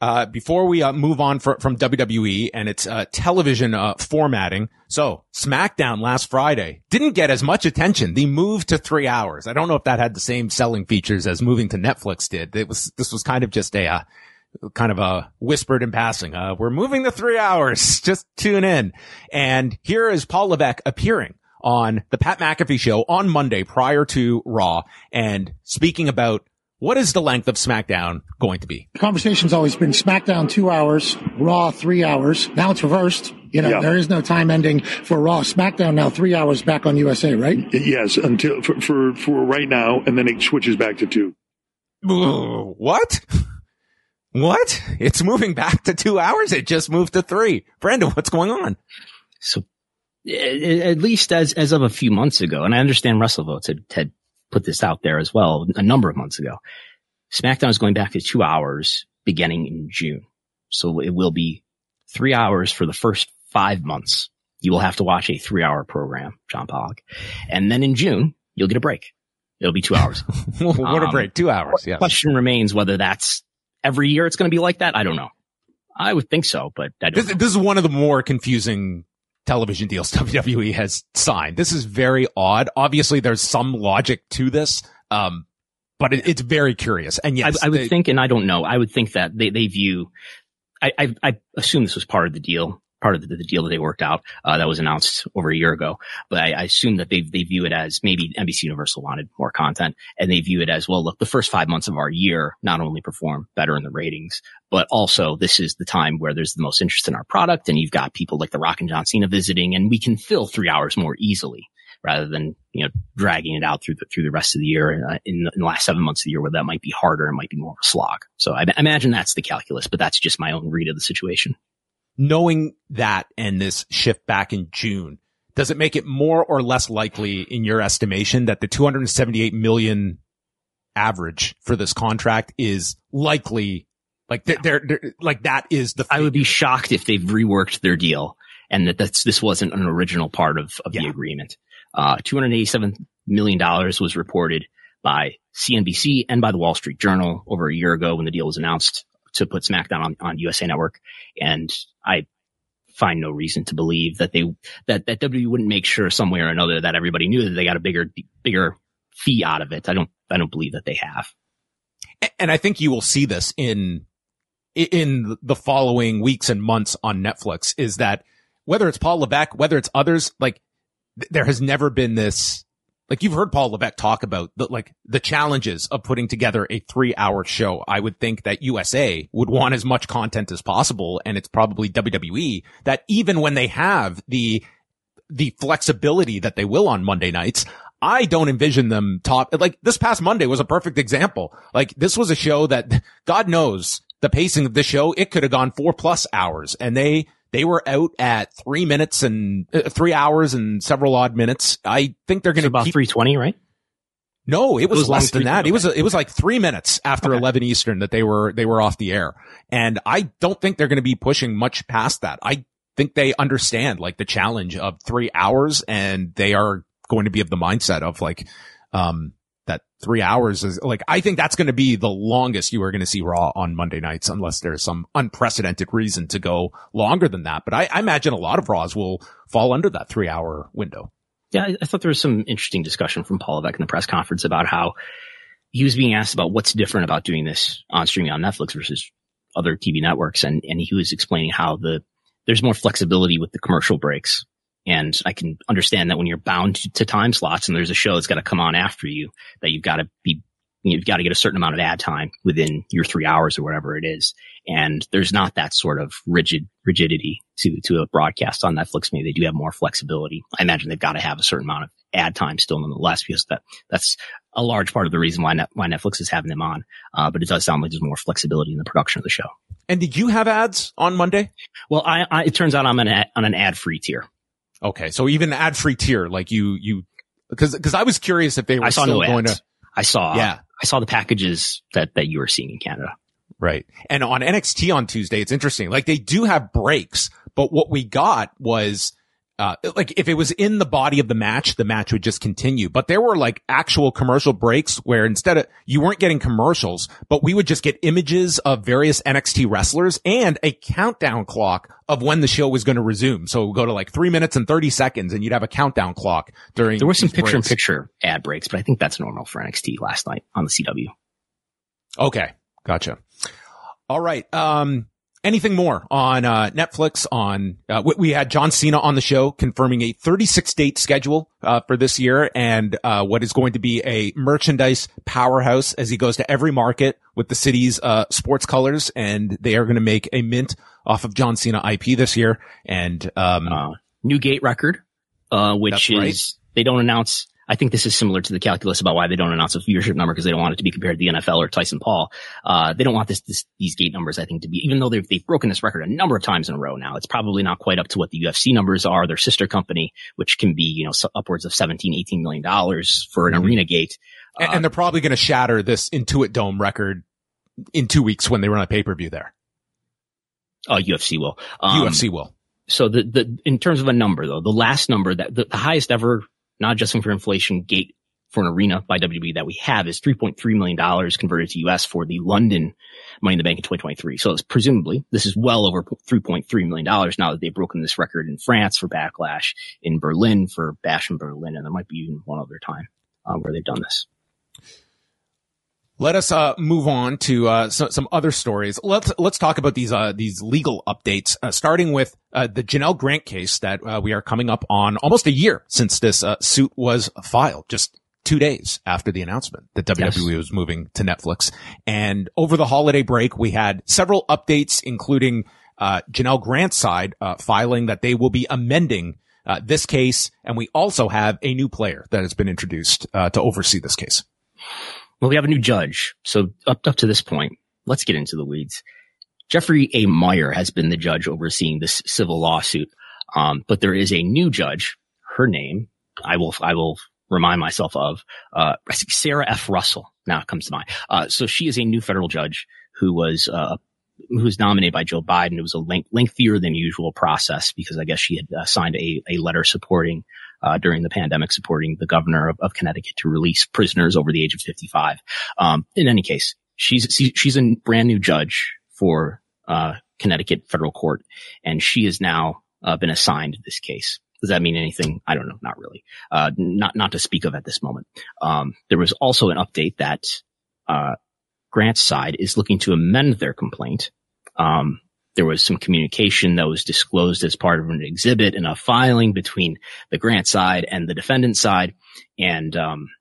before we move on from WWE and its television formatting. So SmackDown last Friday didn't get as much attention. The move to 3 hours. I don't know if that had the same selling features as moving to Netflix did. This was kind of just a kind of a whispered in passing. We're moving to 3 hours. Just tune in. And here is Paul Levesque appearing on the Pat McAfee show on Monday prior to Raw and speaking about what is the length of SmackDown going to be. The conversation's always been SmackDown 2 hours, Raw 3 hours. Now it's reversed. There is no time ending for Raw. SmackDown now 3 hours back on USA, right? Yes, until for right now, and then it switches back to 2. What? What? It's moving back to 2 hours? It just moved to 3. Brandon, what's going on? So, at least as of a few months ago, and I understand WrestleVotes had put this out there as well a number of months ago, SmackDown is going back to 2 hours beginning in June. So it will be 3 hours for the first 5 months. You will have to watch a 3-hour program, John Pollock. And then in June, you'll get a break. It'll be 2 hours. What a break. 2 hours. Yeah. Question remains whether that's every year it's going to be like that. I don't know. I would think so, but I don't know. This is one of the more confusing television deals WWE has signed. This is very odd. Obviously, there's some logic to this, but it's very curious. And yes, I would think, and I don't know, I would think that they view, I assume this was part of the deal, part of the deal that they worked out, that was announced over a year ago. But I assume that they view it as maybe NBC Universal wanted more content, and they view it as, well, look, the first 5 months of our year not only perform better in the ratings, but also this is the time where there's the most interest in our product, and you've got people like The Rock and John Cena visiting, and we can fill 3 hours more easily rather than, dragging it out through the rest of the year in the last 7 months of the year where that might be harder and might be more of a slog. So I imagine that's the calculus, but that's just my own read of the situation. Knowing that and this shift back in June, does it make it more or less likely in your estimation that the $278 million average for this contract is likely, like they're like that is the figure? I would be shocked if they've reworked their deal and this wasn't an original part of the agreement. $287 million was reported by CNBC and by the Wall Street Journal over a year ago when the deal was announced to put SmackDown on USA Network. And I find no reason to believe that that WWE wouldn't make sure some way or another that everybody knew that they got a bigger fee out of it. I don't believe that they have. And I think you will see this in the following weeks and months on Netflix, is that whether it's Paul Levesque, whether it's others, like there has never been this. Like you've heard Paul Levesque talk about the challenges of putting together a 3-hour show. I would think that USA would want as much content as possible. And it's probably WWE that even when they have the flexibility that they will on Monday nights, I don't envision them like this past Monday was a perfect example. Like this was a show that God knows the pacing of this show. It could have gone 4+ hours, and they were out at 3 hours and several odd minutes. I think they're going to about 3:20, right? No, it was less than that. It was like 3 minutes after 11 Eastern that they were off the air. And I don't think they're going to be pushing much past that. I think they understand like the challenge of 3 hours, and they are going to be of the mindset of like, that 3 hours is like, I think that's going to be the longest you are going to see Raw on Monday nights, unless there's some unprecedented reason to go longer than that. But I imagine a lot of Raws will fall under that 3-hour window. Yeah, I thought there was some interesting discussion from Paul Levesque in the press conference about how he was being asked about what's different about doing this on streaming on Netflix versus other TV networks. And he was explaining how there's more flexibility with the commercial breaks. And I can understand that when you're bound to time slots and there's a show that's got to come on after you, that you've got to get a certain amount of ad time within your 3 hours or whatever it is. And there's not that sort of rigidity to a broadcast on Netflix. Maybe they do have more flexibility. I imagine they've got to have a certain amount of ad time still nonetheless, because that's a large part of the reason why Netflix is having them on. But it does sound like there's more flexibility in the production of the show. And did you have ads on Monday? Well, it turns out I'm on an ad-free tier. Okay. So even ad-free tier, like because I was curious if they were still going to. I saw the packages that you were seeing in Canada. Right. And on NXT on Tuesday, it's interesting. Like they do have breaks, but what we got was, like if it was in the body of the match would just continue. But there were like actual commercial breaks where instead of, you weren't getting commercials, but we would just get images of various NXT wrestlers and a countdown clock of when the show was going to resume. So it would go to like 3 minutes and 30 seconds and you'd have a countdown clock during. There were some picture in picture ad breaks, but I think that's normal for NXT last night on the CW. Okay. Gotcha. All right. Anything more on Netflix? On we had John Cena on the show confirming a 36-date schedule for this year, and what is going to be a merchandise powerhouse as he goes to every market with the city's sports colors, and they are going to make a mint off of John Cena IP this year. And new gate record, which is right. They don't announce. I think this is similar to the calculus about why they don't announce a viewership number, because they don't want it to be compared to the NFL or Tyson Paul. They don't want these gate numbers, I think, to be, even though they've broken this record a number of times in a row now. It's probably not quite up to what the UFC numbers are, their sister company, which can be, upwards of $17-18 million for an arena gate. And they're probably going to shatter this Intuit Dome record in 2 weeks when they run a pay-per-view there. UFC will. UFC will. So in terms of a number though, the last number that the highest ever, not adjusting for inflation, gate for an arena by WWE that we have is $3.3 million converted to US for the London Money in the Bank in 2023. So it's presumably this is well over $3.3 million now that they've broken this record in France for Backlash, in Berlin for Bash in Berlin, and there might be even one other time where they've done this. Let us move on to some other stories. Let's talk about these legal updates, starting with the Janelle Grant case that we are coming up on almost a year since this suit was filed, just 2 days after the announcement that WWE was moving to Netflix. And over the holiday break, we had several updates, including Janelle Grant's side filing that they will be amending this case, and we also have a new player that has been introduced to oversee this case. Well, we have a new judge. So up to this point, let's get into the weeds. Jeffrey A. Meyer has been the judge overseeing this civil lawsuit. But there is a new judge. Her name, I will remind myself of, Sarah F. Russell. Now it comes to mind. So she is a new federal judge who was nominated by Joe Biden. It was a lengthier than usual process because I guess she had signed a letter supporting during the pandemic, supporting the governor of Connecticut to release prisoners over the age of 55. In any case, she's a brand new judge for Connecticut federal court, and she has now been assigned this case. Does that mean anything? I don't know. Not really. Not to speak of at this moment. There was also an update that Grant's side is looking to amend their complaint. There was some communication that was disclosed as part of an exhibit in a filing between the Grant side and the defendant side. And,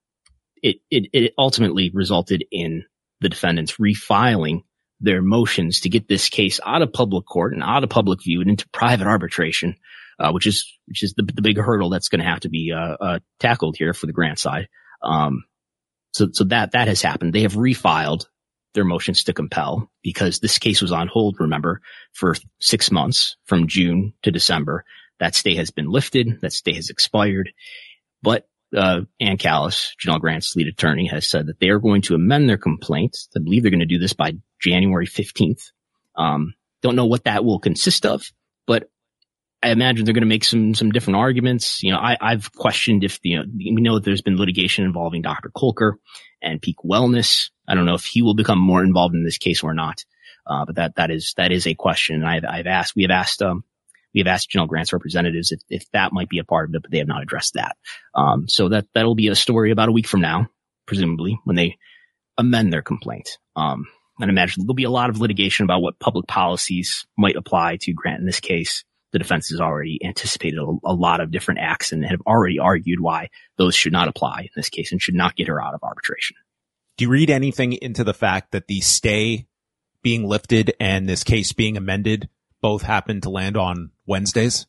it ultimately resulted in the defendants refiling their motions to get this case out of public court and out of public view and into private arbitration, which is the big hurdle that's going to have to be, tackled here for the Grant side. So that has happened. They have refiled their motions to compel because this case was on hold, remember, for 6 months from June to December. That stay has been lifted. That stay has expired. But Ann Callis, Janelle Grant's lead attorney, has said that they are going to amend their complaint. I believe they're going to do this by January 15th. Don't know what that will consist of, but I imagine they're going to make some different arguments. I've questioned if we know that there's been litigation involving Dr. Kolker and Peak Wellness. I don't know if he will become more involved in this case or not. But that is a question. And we have asked Janelle Grant's representatives if that might be a part of it, but they have not addressed that. So that'll be a story about a week from now, presumably, when they amend their complaint. And imagine there'll be a lot of litigation about what public policies might apply to Grant in this case. The defense has already anticipated a lot of different acts and have already argued why those should not apply in this case and should not get her out of arbitration. Do you read anything into the fact that the stay being lifted and this case being amended both happen to land on Wednesdays?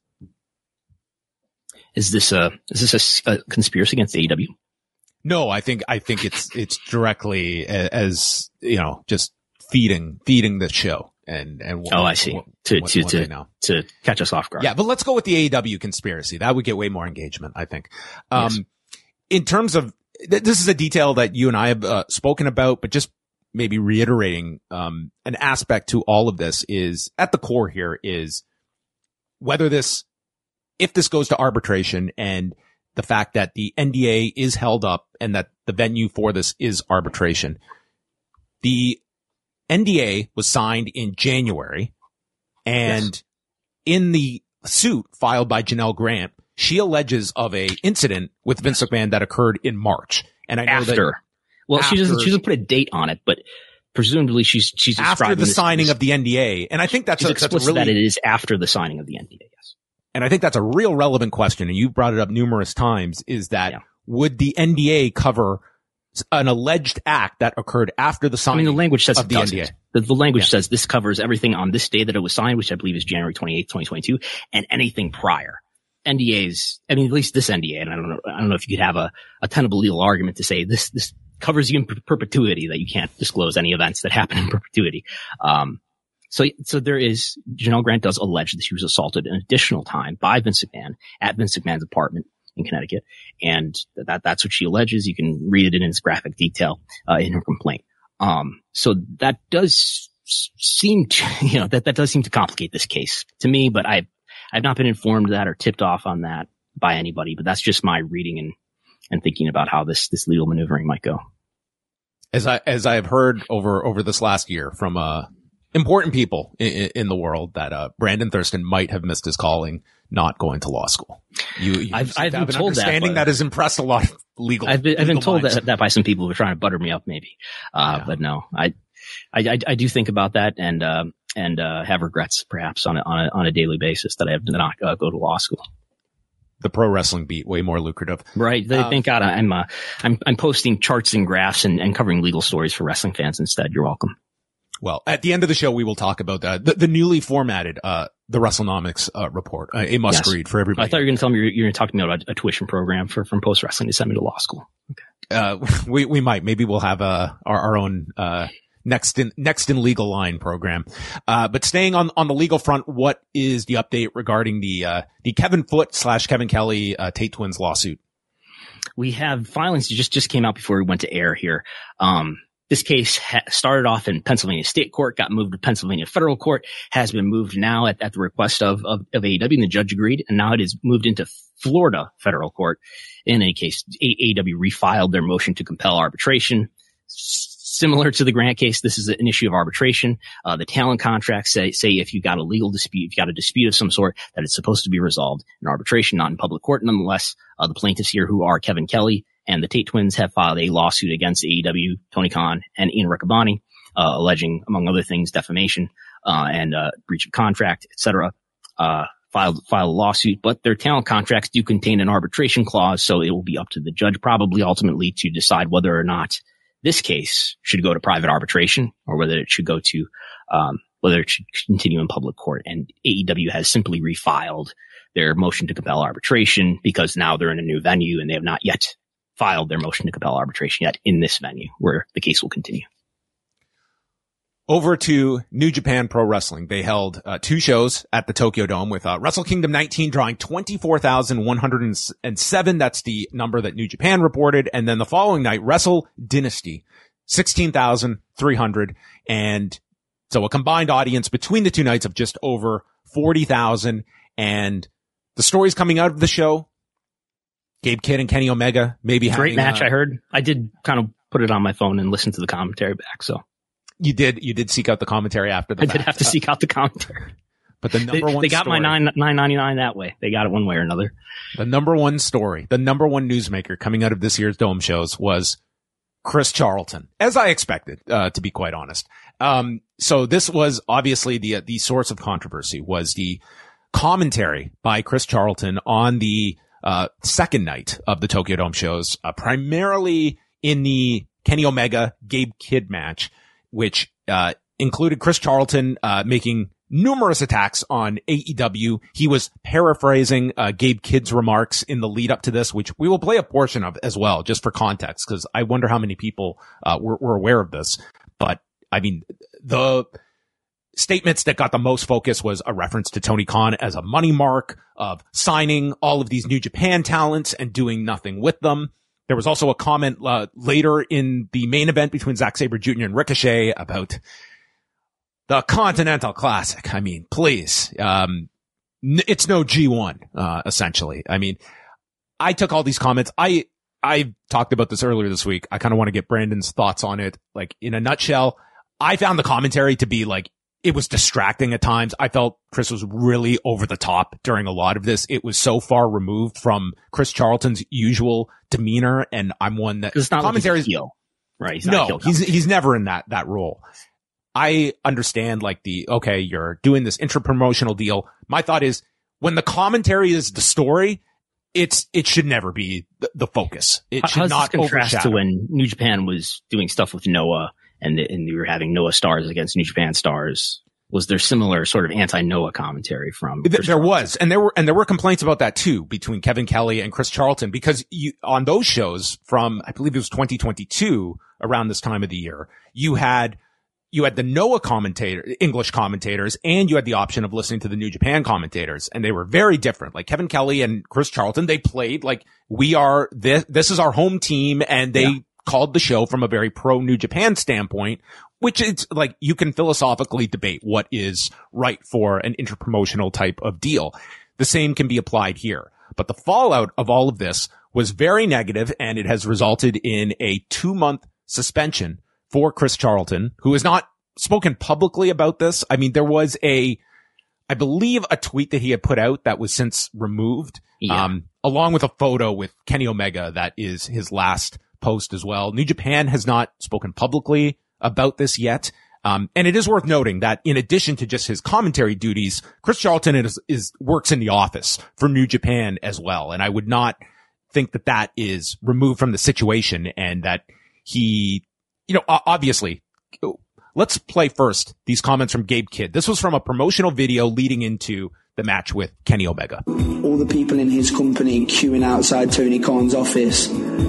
Is this a conspiracy against AEW? No, I think it's directly as just feeding the show. And I see. To catch us off guard. Yeah, but let's go with the AEW conspiracy. That would get way more engagement, I think. Yes. In terms of this is a detail that you and I have spoken about, but just maybe reiterating an aspect to all of this is at the core here is whether this if this goes to arbitration and the fact that the NDA is held up and that the venue for this is arbitration, the NDA was signed in January, and in the suit filed by Janelle Grant, she alleges of a incident with Vince McMahon that occurred in March. And I know she doesn't put a date on it, but presumably she's after the signing of the NDA. And I think that's explicit that it is after the signing of the NDA. Yes. And I think that's a real relevant question. And you've brought it up numerous times, is that would the NDA cover an alleged act that occurred after the signing? The language says of the NDA. The language says this covers everything on this day that it was signed, which I believe is January 28th, 2022, and anything prior. NDAs, at least this NDA, and I don't know if you could have a tenable legal argument to say this covers you in perpetuity, that you can't disclose any events that happen in perpetuity. So there is, Janelle Grant does allege that she was assaulted an additional time by Vince McMahon at Vince McMahon's apartment in Connecticut. And that's what she alleges. You can read it in its graphic detail, in her complaint. So that does seem to, that does seem to complicate this case to me, but I've not been informed of that or tipped off on that by anybody, but that's just my reading and thinking about how this legal maneuvering might go. As I have heard over this last year from, important people in the world, that, Brandon Thurston might have missed his calling, not going to law school. I've been have an told understanding that has impressed a lot of legal. I've been told minds. that by some people who are trying to butter me up, maybe. But no, I do think about that and have regrets perhaps on a daily basis that I have to not go to law school. The pro wrestling beat way more lucrative, right? Thank God I'm posting charts and graphs and covering legal stories for wrestling fans instead. You're welcome. Well, at the end of the show, we will talk about the newly formatted, the WrestleNomics, report, a must read for everybody. I thought you were going to tell me you're going to talk to me about a tuition program from Post Wrestling to send me to law school. Okay. We might, maybe we'll have, our own, next in legal line program. But staying on the legal front, what is the update regarding the Kevin Foote / Kevin Kelly, Tate Twins lawsuit? We have filings that just came out before we went to air here. This case started off in Pennsylvania State Court, got moved to Pennsylvania Federal Court, has been moved now at the request of AEW, and the judge agreed, and now it is moved into Florida Federal Court. In any case, AEW refiled their motion to compel arbitration. Similar to the Grant case, this is an issue of arbitration. The talent contracts say if you got a legal dispute, if you got a dispute of some sort, that it's supposed to be resolved in arbitration, not in public court. Nonetheless, the plaintiffs here, who are Kevin Kelly and the Tate Twins, have filed a lawsuit against AEW, Tony Khan, and Ian Riccaboni, alleging, among other things, defamation, and breach of contract, etc. Filed a lawsuit, but their talent contracts do contain an arbitration clause, so it will be up to the judge probably ultimately to decide whether or not this case should go to private arbitration or whether it should go to, whether it should continue in public court. And AEW has simply refiled their motion to compel arbitration because now they're in a new venue and they have not yet filed their motion to compel arbitration yet in this venue where the case will continue. Over to New Japan Pro Wrestling. They held 2 shows at the Tokyo Dome with Wrestle Kingdom 19 drawing 24,107. That's the number that New Japan reported. And then the following night, Wrestle Dynasty, 16,300. And so a combined audience between the 2 nights of just over 40,000. And the stories coming out of the show, Gabe Kidd and Kenny Omega maybe great match. I heard. I did kind of put it on my phone and listen to the commentary back. So you did seek out the commentary after the I did have to seek out the commentary. But the number one they got story, my $9.99 that way. They got it one way or another. The number one story, the number one newsmaker coming out of this year's Dome shows was Chris Charlton, as I expected, to be quite honest. So this was obviously the source of controversy was the commentary by Chris Charlton on the second night of the Tokyo Dome shows, primarily in the Kenny Omega Gabe Kidd match, which included Chris Charlton making numerous attacks on AEW. He was paraphrasing Gabe Kidd's remarks in the lead up to this, which we will play a portion of as well, just for context, because I wonder how many people were aware of this. But I mean, the statements that got the most focus was a reference to Tony Khan as a money mark of signing all of these New Japan talents and doing nothing with them. There was also a comment later in the main event between Zack Sabre Jr. and Ricochet about the Continental Classic. I mean, please. it's no G1, essentially. I mean, I took all these comments. I talked about this earlier this week. I kind of want to get Brandon's thoughts on it. Like, in a nutshell, I found the commentary to be like, it was distracting at times. I felt Chris was really over the top during a lot of this. It was so far removed from Chris Charlton's usual demeanor. And I'm one that it's not commentary like right? He's never in that role. I understand like okay, you're doing this intra-promotional deal. My thought is when the commentary is the story, it should never be the focus. It should not contrast overshadow. To when New Japan was doing stuff with Noah and you were having Noah stars against New Japan stars. Was there similar sort of anti-Noah commentary from? There was, and there were complaints about that too between Kevin Kelly and Chris Charlton, because on those shows from, I believe it was 2022 around this time of the year, you had the Noah English commentators, and you had the option of listening to the New Japan commentators, and they were very different. Like Kevin Kelly and Chris Charlton, they played like this is our home team, and they called the show from a very pro New Japan standpoint, which is like, you can philosophically debate what is right for an interpromotional type of deal. The same can be applied here. But the fallout of all of this was very negative, and it has resulted in a 2-month suspension for Chris Charlton, who has not spoken publicly about this. I mean, there was I believe a tweet that he had put out that was since removed, along with a photo with Kenny Omega. That is his last post as well. New Japan has not spoken publicly about this yet. And it is worth noting that in addition to just his commentary duties, Chris Charlton works in the office for New Japan as well. And I would not think that is removed from the situation, and that he, obviously, let's play first these comments from Gabe Kidd. This was from a promotional video leading into the match with Kenny Omega. All the people in his company queuing outside Tony Khan's office.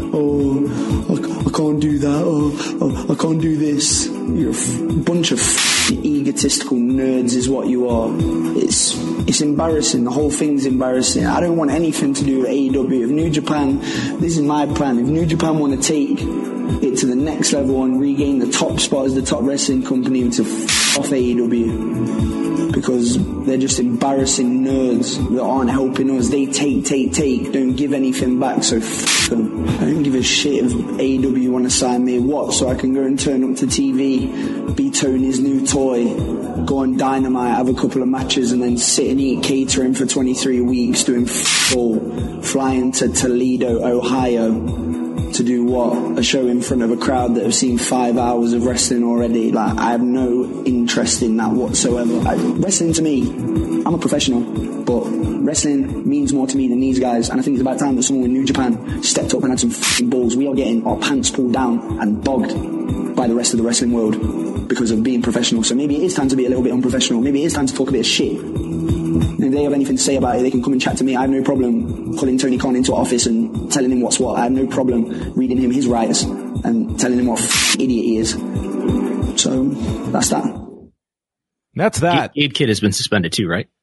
Oh, I can't do that. Oh, I can't do this. You're a bunch of egotistical nerds is what you are. It's embarrassing. The whole thing's embarrassing. I don't want anything to do with AEW. If New Japan, this is my plan. If New Japan want to take it to the next level and regain the top spot as the top wrestling company, to off AEW. Because they're just embarrassing nerds that aren't helping us. They take, don't give anything back, so f*** them. I don't give a shit if AEW want to sign me. What? So I can go and turn up to TV, be Tony's new toy, go on Dynamite, have a couple of matches, and then sit and eat catering for 23 weeks, doing f***all, flying to Toledo, Ohio, to do what? A show in front of a crowd that have seen 5 hours of wrestling already. Like, I have no interest in that whatsoever. Wrestling to me, I'm a professional, but wrestling means more to me than these guys, and I think it's about time that someone in New Japan stepped up and had some f***ing balls. We are getting our pants pulled down and bogged by the rest of the wrestling world because of being professional. So maybe it is time to be a little bit unprofessional. Maybe it is time to talk a bit of shit. And if they have anything to say about it, they can come and chat to me. I have no problem pulling Tony Khan into our office and telling him what's what. I have no problem reading him his rights and telling him what idiot he is. So that's that. That's that. Gabe Kidd has been suspended too, right?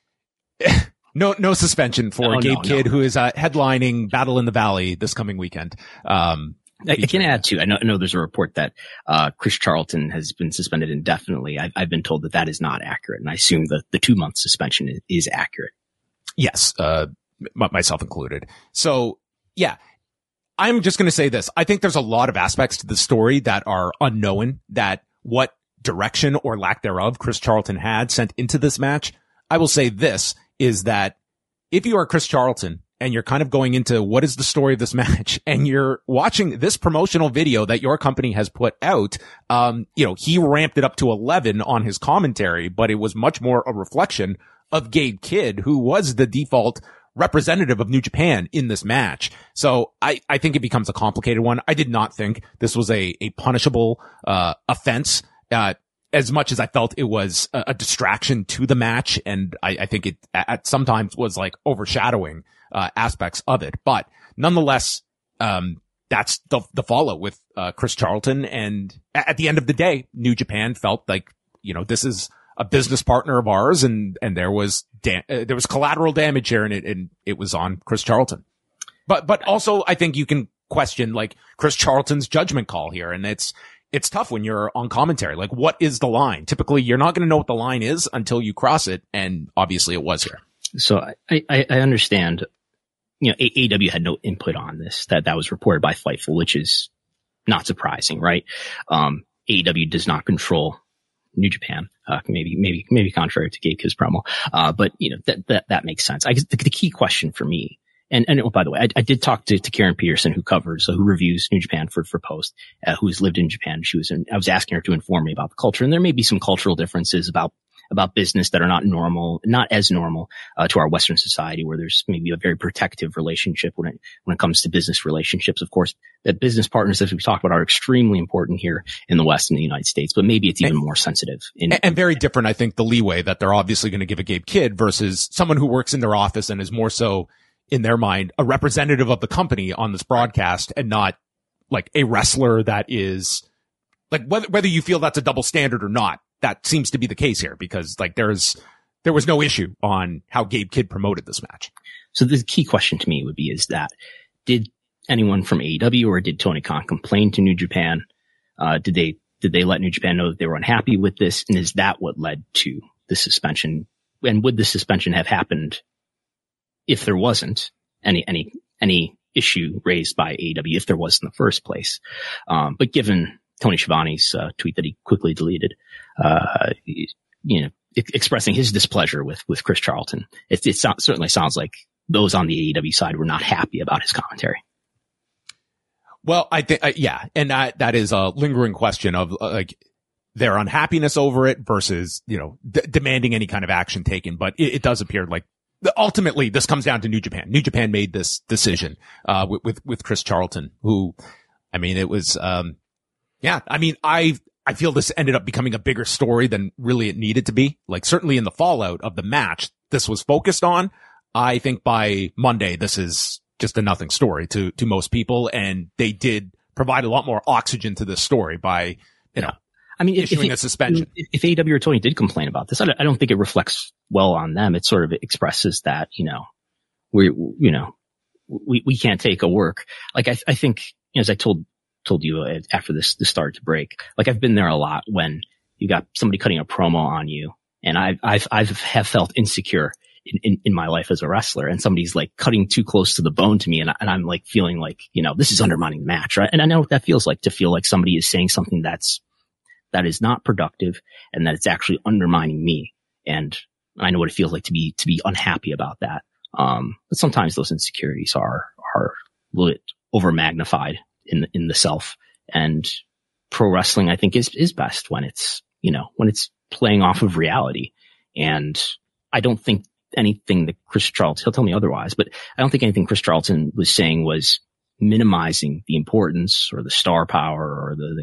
No suspension for Gabe Kidd, who is headlining Battle in the Valley this coming weekend. I can add too. I know there's a report that Chris Charlton has been suspended indefinitely. I've been told that is not accurate, and I assume the 2-month suspension is accurate. Yes, myself included. So yeah, I'm just going to say this. I think there's a lot of aspects to the story that are unknown, that what direction or lack thereof Chris Charlton had sent into this match. I will say this is that if you are Chris Charlton and you're kind of going into what is the story of this match, and you're watching this promotional video that your company has put out, he ramped it up to 11 on his commentary, but it was much more a reflection of Gabe Kidd, who was the default representative of New Japan in this match. So I think it becomes a complicated one. I did not think this was a punishable offense, as much as I felt it was a distraction to the match. And I think it at sometimes was like overshadowing aspects of it. But nonetheless, that's the fallout with Chris Charlton. And at the end of the day, New Japan felt like, this is a business partner of ours, and there was collateral damage here, and it was on Chris Charlton. But also I think you can question like Chris Charlton's judgment call here, and it's tough when you're on commentary. Like, what is the line? Typically, you're not going to know what the line is until you cross it, and obviously it was here. So I understand, AEW had no input on this, that was reported by Fightful, which is not surprising, right? AEW does not control New Japan, maybe contrary to Gabe Kidd's promo. But that makes sense. I guess the key question for me, and by the way, I did talk to Karen Peterson, who reviews New Japan for Post, who's lived in Japan. I was asking her to inform me about the culture, and there may be some cultural differences about business that are not as normal to our Western society, where there's maybe a very protective relationship when it comes to business relationships. Of course, that business partners, as we've talked about, are extremely important here in the West and the United States, but maybe it's even more sensitive. And very different, I think, the leeway that they're obviously going to give a Gabe Kidd versus someone who works in their office and is more so, in their mind, a representative of the company on this broadcast, and not like a wrestler that is like, whether you feel that's a double standard or not. That seems to be the case here, because like there was no issue on how Gabe Kidd promoted this match. So the key question to me would be, is that did anyone from AEW or did Tony Khan complain to New Japan? Did they let New Japan know that they were unhappy with this? And is that what led to the suspension? And would the suspension have happened if there wasn't any issue raised by AEW, if there was in the first place? But given Tony Schiavone's tweet that he quickly deleted, expressing his displeasure with Chris Charlton, it certainly sounds like those on the AEW side were not happy about his commentary. Well, I think, yeah. And that is a lingering question of like their unhappiness over it versus, demanding any kind of action taken. But it does appear like ultimately this comes down to New Japan. New Japan made this decision, with Chris Charlton, who, I mean, it was, yeah, I mean, I feel this ended up becoming a bigger story than really it needed to be. Like certainly in the fallout of the match, this was focused on. I think by Monday, this is just a nothing story to most people. And they did provide a lot more oxygen to this story by, issuing a suspension. If AEW or Tony did complain about this, I don't think it reflects well on them. It sort of expresses that, we can't take a work. Like I think, as I told you after this started to break, like I've been there a lot when you got somebody cutting a promo on you, and I've felt insecure in my life as a wrestler, and somebody's like cutting too close to the bone to me, and I'm like feeling like, this is undermining the match, right? And I know what that feels like, to feel like somebody is saying something that is not productive and that it's actually undermining me. And I know what it feels like to be unhappy about that. But sometimes those insecurities are a little bit over magnified in the self, and pro wrestling, I think, is best when it's playing off of reality. And I don't think anything that Chris Charlton, he'll tell me otherwise, but I don't think anything Chris Charlton was saying was minimizing the importance or the star power or the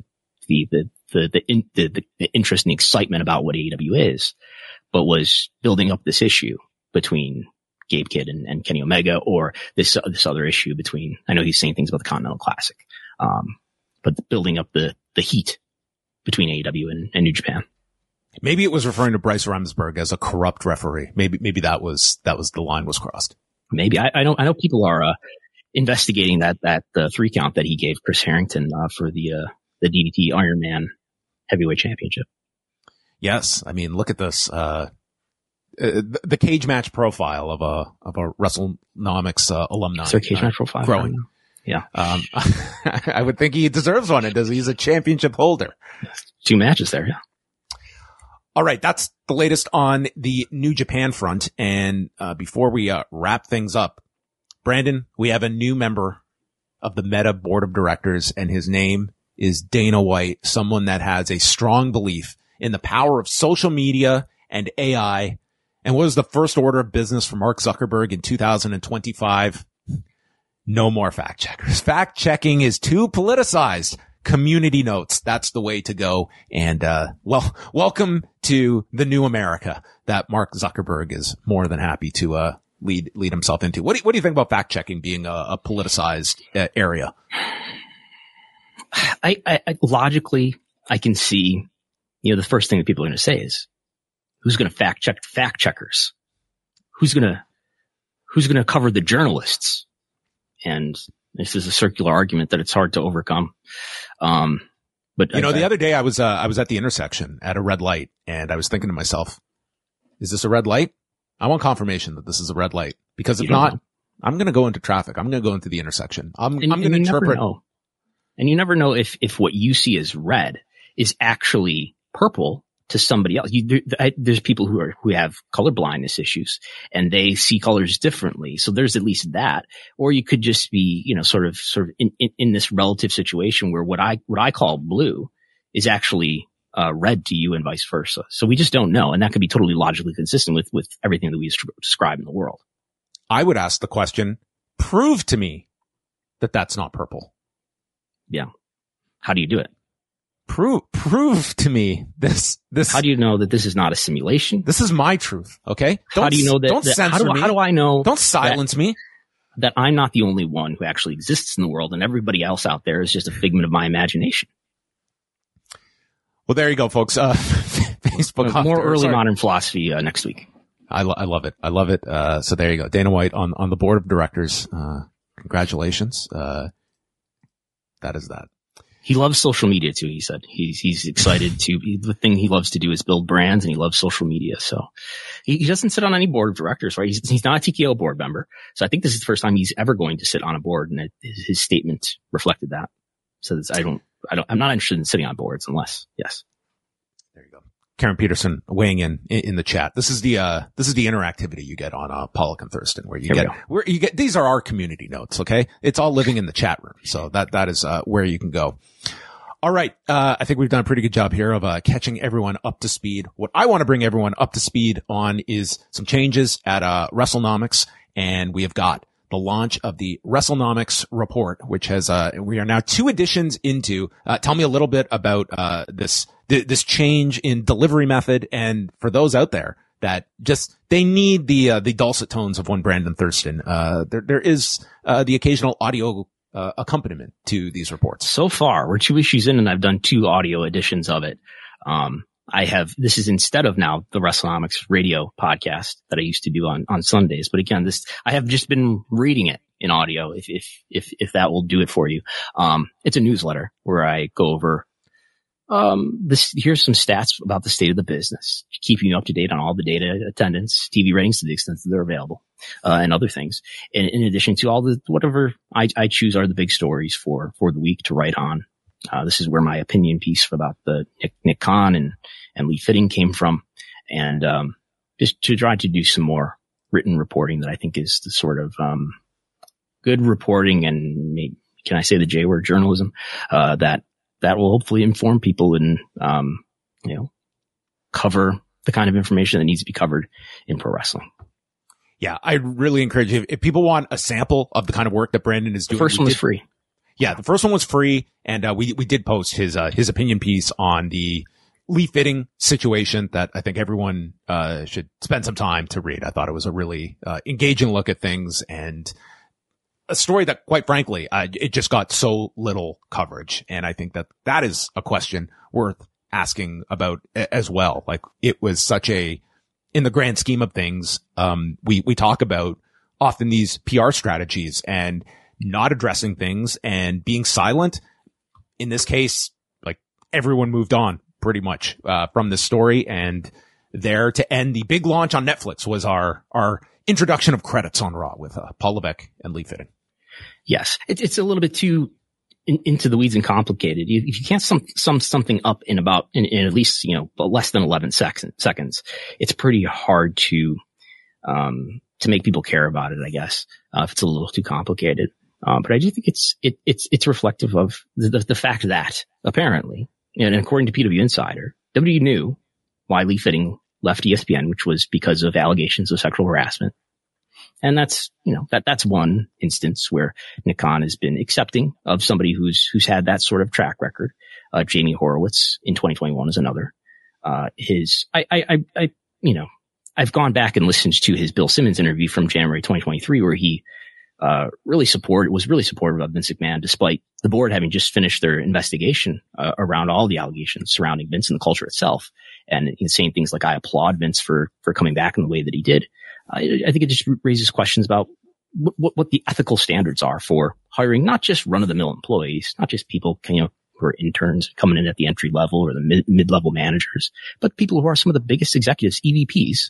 interest and the excitement about what AEW is, but was building up this issue between Gabe Kidd and Kenny Omega, or this other issue between, I know he's saying things about the Continental Classic, but building up the heat between AEW and New Japan. Maybe it was referring to Bryce Remsburg as a corrupt referee. Maybe that was the line was crossed. Maybe I know people are investigating that 3 count that he gave Chris Harrington for the DDT Iron Man Heavyweight Championship. Yes, I mean, look at this. The cage match profile of a WrestleNomics alumni. Is there a cage match profile? Growing. Yeah. I would think he deserves one. He's a championship holder. 2 matches there. Yeah. All right. That's the latest on the New Japan front. And, before we, wrap things up, Brandon, we have a new member of the Meta board of directors, and his name is Dana White, someone that has a strong belief in the power of social media and AI. And what was the first order of business for Mark Zuckerberg in 2025? No more fact checkers. Fact checking is too politicized. Community notes. That's the way to go. And, welcome to the new America that Mark Zuckerberg is more than happy to, lead himself into. What do you think about fact checking being a politicized area? I logically, I can see, the first thing that people are going to say is, who's going to fact check the fact checkers? Who's going to cover the journalists? And this is a circular argument that it's hard to overcome. But the other day I was at the intersection at a red light, and I was thinking to myself, is this a red light I want confirmation that this is a red light, because if not, I'm going to go into traffic. I'm going to go into the intersection. I'm going to interpret. And you never know if what you see as red is actually purple to somebody else. There's people who have color blindness issues and they see colors differently. So there's at least that. Or you could just be, sort of in this relative situation where what I call blue is actually red to you and vice versa. So we just don't know. And that could be totally logically consistent with everything that we describe in the world. I would ask the question, prove to me that that's not purple. Yeah. How do you do it? Prove to me this. How do you know that this is not a simulation? This is my truth. Okay. How do you know that? Don't censor me. How do I know? Don't silence me. That I'm not the only one who actually exists in the world, and everybody else out there is just a figment of my imagination. Well, there you go, folks. Facebook. More early modern philosophy next week. I love it. I love it. So there you go. Dana White on the board of directors. Congratulations. That is that. He loves social media too. He said he's excited to. The thing he loves to do is build brands, and he loves social media. So he doesn't sit on any board of directors, right? He's not a TKO board member. So I think this is the first time he's ever going to sit on a board, and his statement reflected that. So I'm not interested in sitting on boards unless, yes. There you go. Karen Peterson weighing in the chat. This is the interactivity you get on Pollock and Thurston, where you get these are our community notes. Okay. It's all living in the chat room. So that is where you can go. All right. I think we've done a pretty good job here of catching everyone up to speed. What I want to bring everyone up to speed on is some changes at WrestleNomics, and we have got the launch of the WrestleNomics report, which has we are now 2 editions into. Tell me a little bit about this change in delivery method, and for those out there that just they need the dulcet tones of one Brandon Thurston. There is the occasional audio accompaniment to these reports. So far, we're 2 issues in, and I've done 2 audio editions of it. This is instead of now the WrestleNomics radio podcast that I used to do on Sundays. But again, I have just been reading it in audio. If that will do it for you. It's a newsletter where I go over, here's some stats about the state of the business, keeping you up to date on all the data, attendance, TV ratings to the extent that they're available, and other things. And in addition to all the, whatever I choose are the big stories for the week to write on. This is where my opinion piece about the Nick Khan and Lee Fitting came from. And, just to try to do some more written reporting that I think is the sort of, good reporting and maybe, can I say the J word, journalism, that will hopefully inform people and, cover the kind of information that needs to be covered in pro wrestling. Yeah. I really encourage you, if people want a sample of the kind of work that Brandon is doing. The first one was free. Yeah, the first one was free, and we did post his opinion piece on the Lee Fitting situation that I think everyone should spend some time to read. I thought it was a really engaging look at things, and a story that, quite frankly, it just got so little coverage, and I think that is a question worth asking about as well. Like, it was such in the grand scheme of things, we talk about often these PR strategies and not addressing things and being silent. In this case, like, everyone moved on pretty much, from this story, and there to end the big launch on Netflix was our introduction of credits on Raw with, Paul Levesque and Lee Fitting. Yes. It's a little bit too into the weeds and complicated. If you can't sum something up in at least, less than 11 seconds, it's pretty hard to make people care about it, I guess, if it's a little too complicated. But I do think it's reflective of the fact that apparently, and according to PW Insider, WWE knew why Lee Fitting left ESPN, which was because of allegations of sexual harassment. And that's one instance where Nick Khan has been accepting of somebody who's had that sort of track record. Jamie Horowitz in 2021 is another. I've gone back and listened to his Bill Simmons interview from January 2023, where he was really supportive of Vince McMahon, despite the board having just finished their investigation around all the allegations surrounding Vince and the culture itself, and saying things like, "I applaud Vince for coming back in the way that he did." I think it just raises questions about what the ethical standards are for hiring not just run-of-the-mill employees, not just people who are interns coming in at the entry level or the mid-level managers, but people who are some of the biggest executives, EVPs,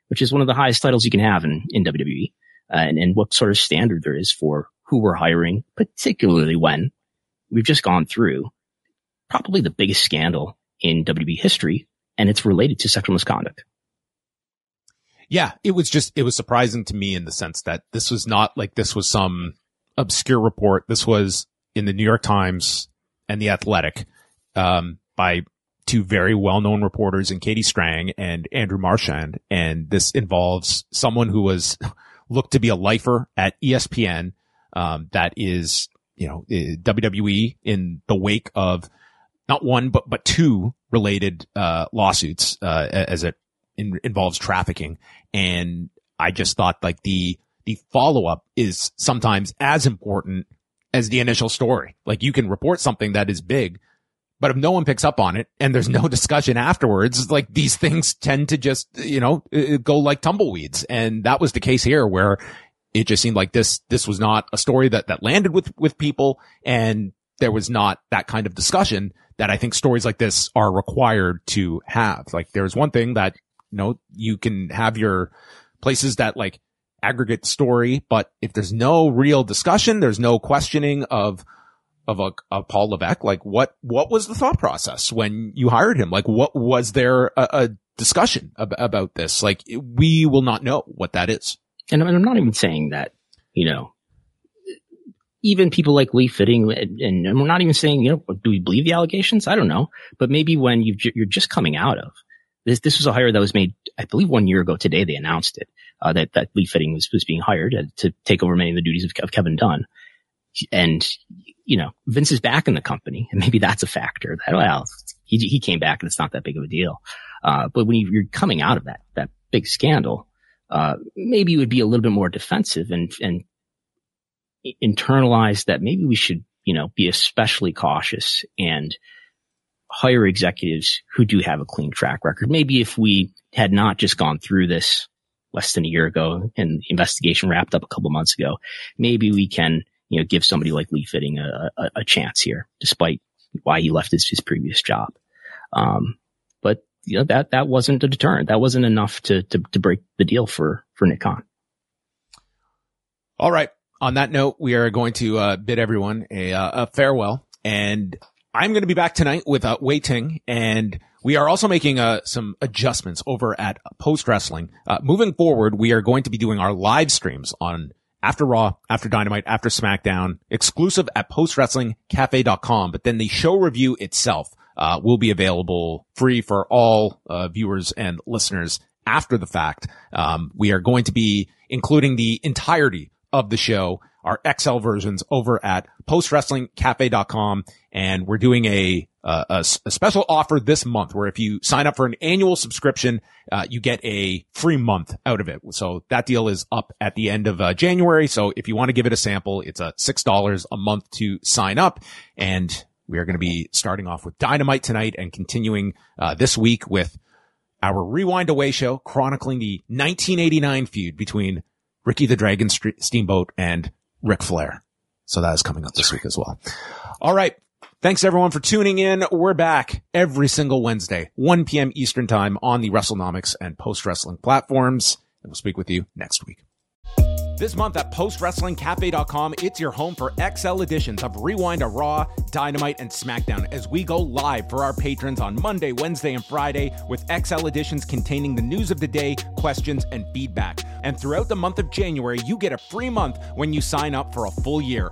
which is one of the highest titles you can have in WWE, and what sort of standard there is for who we're hiring, particularly when we've just gone through probably the biggest scandal in WWE history, and it's related to sexual misconduct. Yeah, it was surprising to me in the sense that this was not like this was some obscure report. This was in the New York Times and The Athletic, by two very well-known reporters in Katie Strang and Andrew Marchand. And this involves someone who was looked to be a lifer at ESPN, that is, WWE in the wake of not one, but two related, lawsuits, as it involves trafficking. And I just thought like the follow-up is sometimes as important as the initial story. Like you can report something that is big, but if no one picks up on it and there's no discussion afterwards, like these things tend to just, go like tumbleweeds. And that was the case here, where it just seemed like this was not a story that landed with people, and there was not that kind of discussion that I think stories like this are required to have. Like there's one thing that, you can have your places that like aggregate story, but if there's no real discussion, there's no questioning of Paul Levesque, like what was the thought process when you hired him? Like what was there a discussion about this? Like we will not know what that is. And I'm not even saying that, even people like Lee Fitting, and we're not even saying, do we believe the allegations? I don't know. But maybe when you're just coming out of this was a hire that was made, I believe 1 year ago today, they announced it, that Lee Fitting was being hired to take over many of the duties of Kevin Dunn. And, Vince is back in the company, and maybe that's a factor that, well, he came back and it's not that big of a deal. But when you're coming out of that big scandal, maybe you would be a little bit more defensive and internalize that maybe we should, be especially cautious and hire executives who do have a clean track record. Maybe if we had not just gone through this less than a year ago and the investigation wrapped up a couple months ago, maybe we can, give somebody like Lee Fitting a chance here, despite why he left his previous job. But that wasn't a deterrent. That wasn't enough to break the deal for Nick Khan. All right. On that note, we are going to bid everyone a farewell, and I'm going to be back tonight with Wei Ting, and we are also making some adjustments over at Post Wrestling. Moving forward, we are going to be doing our live streams on after Raw, after Dynamite, after SmackDown, exclusive at postwrestlingcafe.com. But then the show review itself will be available free for all viewers and listeners after the fact. We are going to be including the entirety of the show, our XL versions, over at postwrestlingcafe.com. And we're doing a special offer this month where if you sign up for an annual subscription, you get a free month out of it. So that deal is up at the end of January. So if you want to give it a sample, it's $6 a month to sign up. And we are going to be starting off with Dynamite tonight and continuing this week with our Rewind Away show, chronicling the 1989 feud between Ricky the Dragon Steamboat and Ric Flair. So that is coming up this week as well. All right. Thanks everyone for tuning in. We're back every single Wednesday, 1 p.m. Eastern time on the WrestleNomics and Post Wrestling platforms. And we'll speak with you next week. This month at postwrestlingcafe.com, it's your home for XL editions of Rewind a Raw, Dynamite, and SmackDown as we go live for our patrons on Monday, Wednesday, and Friday with XL editions containing the news of the day, questions, and feedback. And throughout the month of January, you get a free month when you sign up for a full year.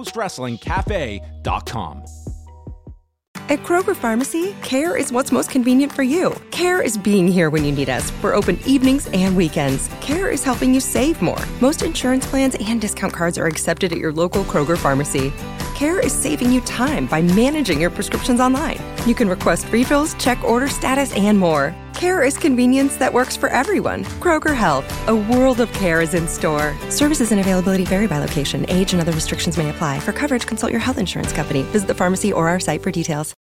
postwrestlingcafe.com. At Kroger Pharmacy, care is what's most convenient for you. Care is being here when you need us. We're open evenings and weekends. Care is helping you save more. Most insurance plans and discount cards are accepted at your local Kroger Pharmacy. Care is saving you time by managing your prescriptions online. You can request refills, check order status, and more. Care is convenience that works for everyone. Kroger Health, a world of care is in store. Services and availability vary by location. Age and other restrictions may apply. For coverage, consult your health insurance company. Visit the pharmacy or our site for details.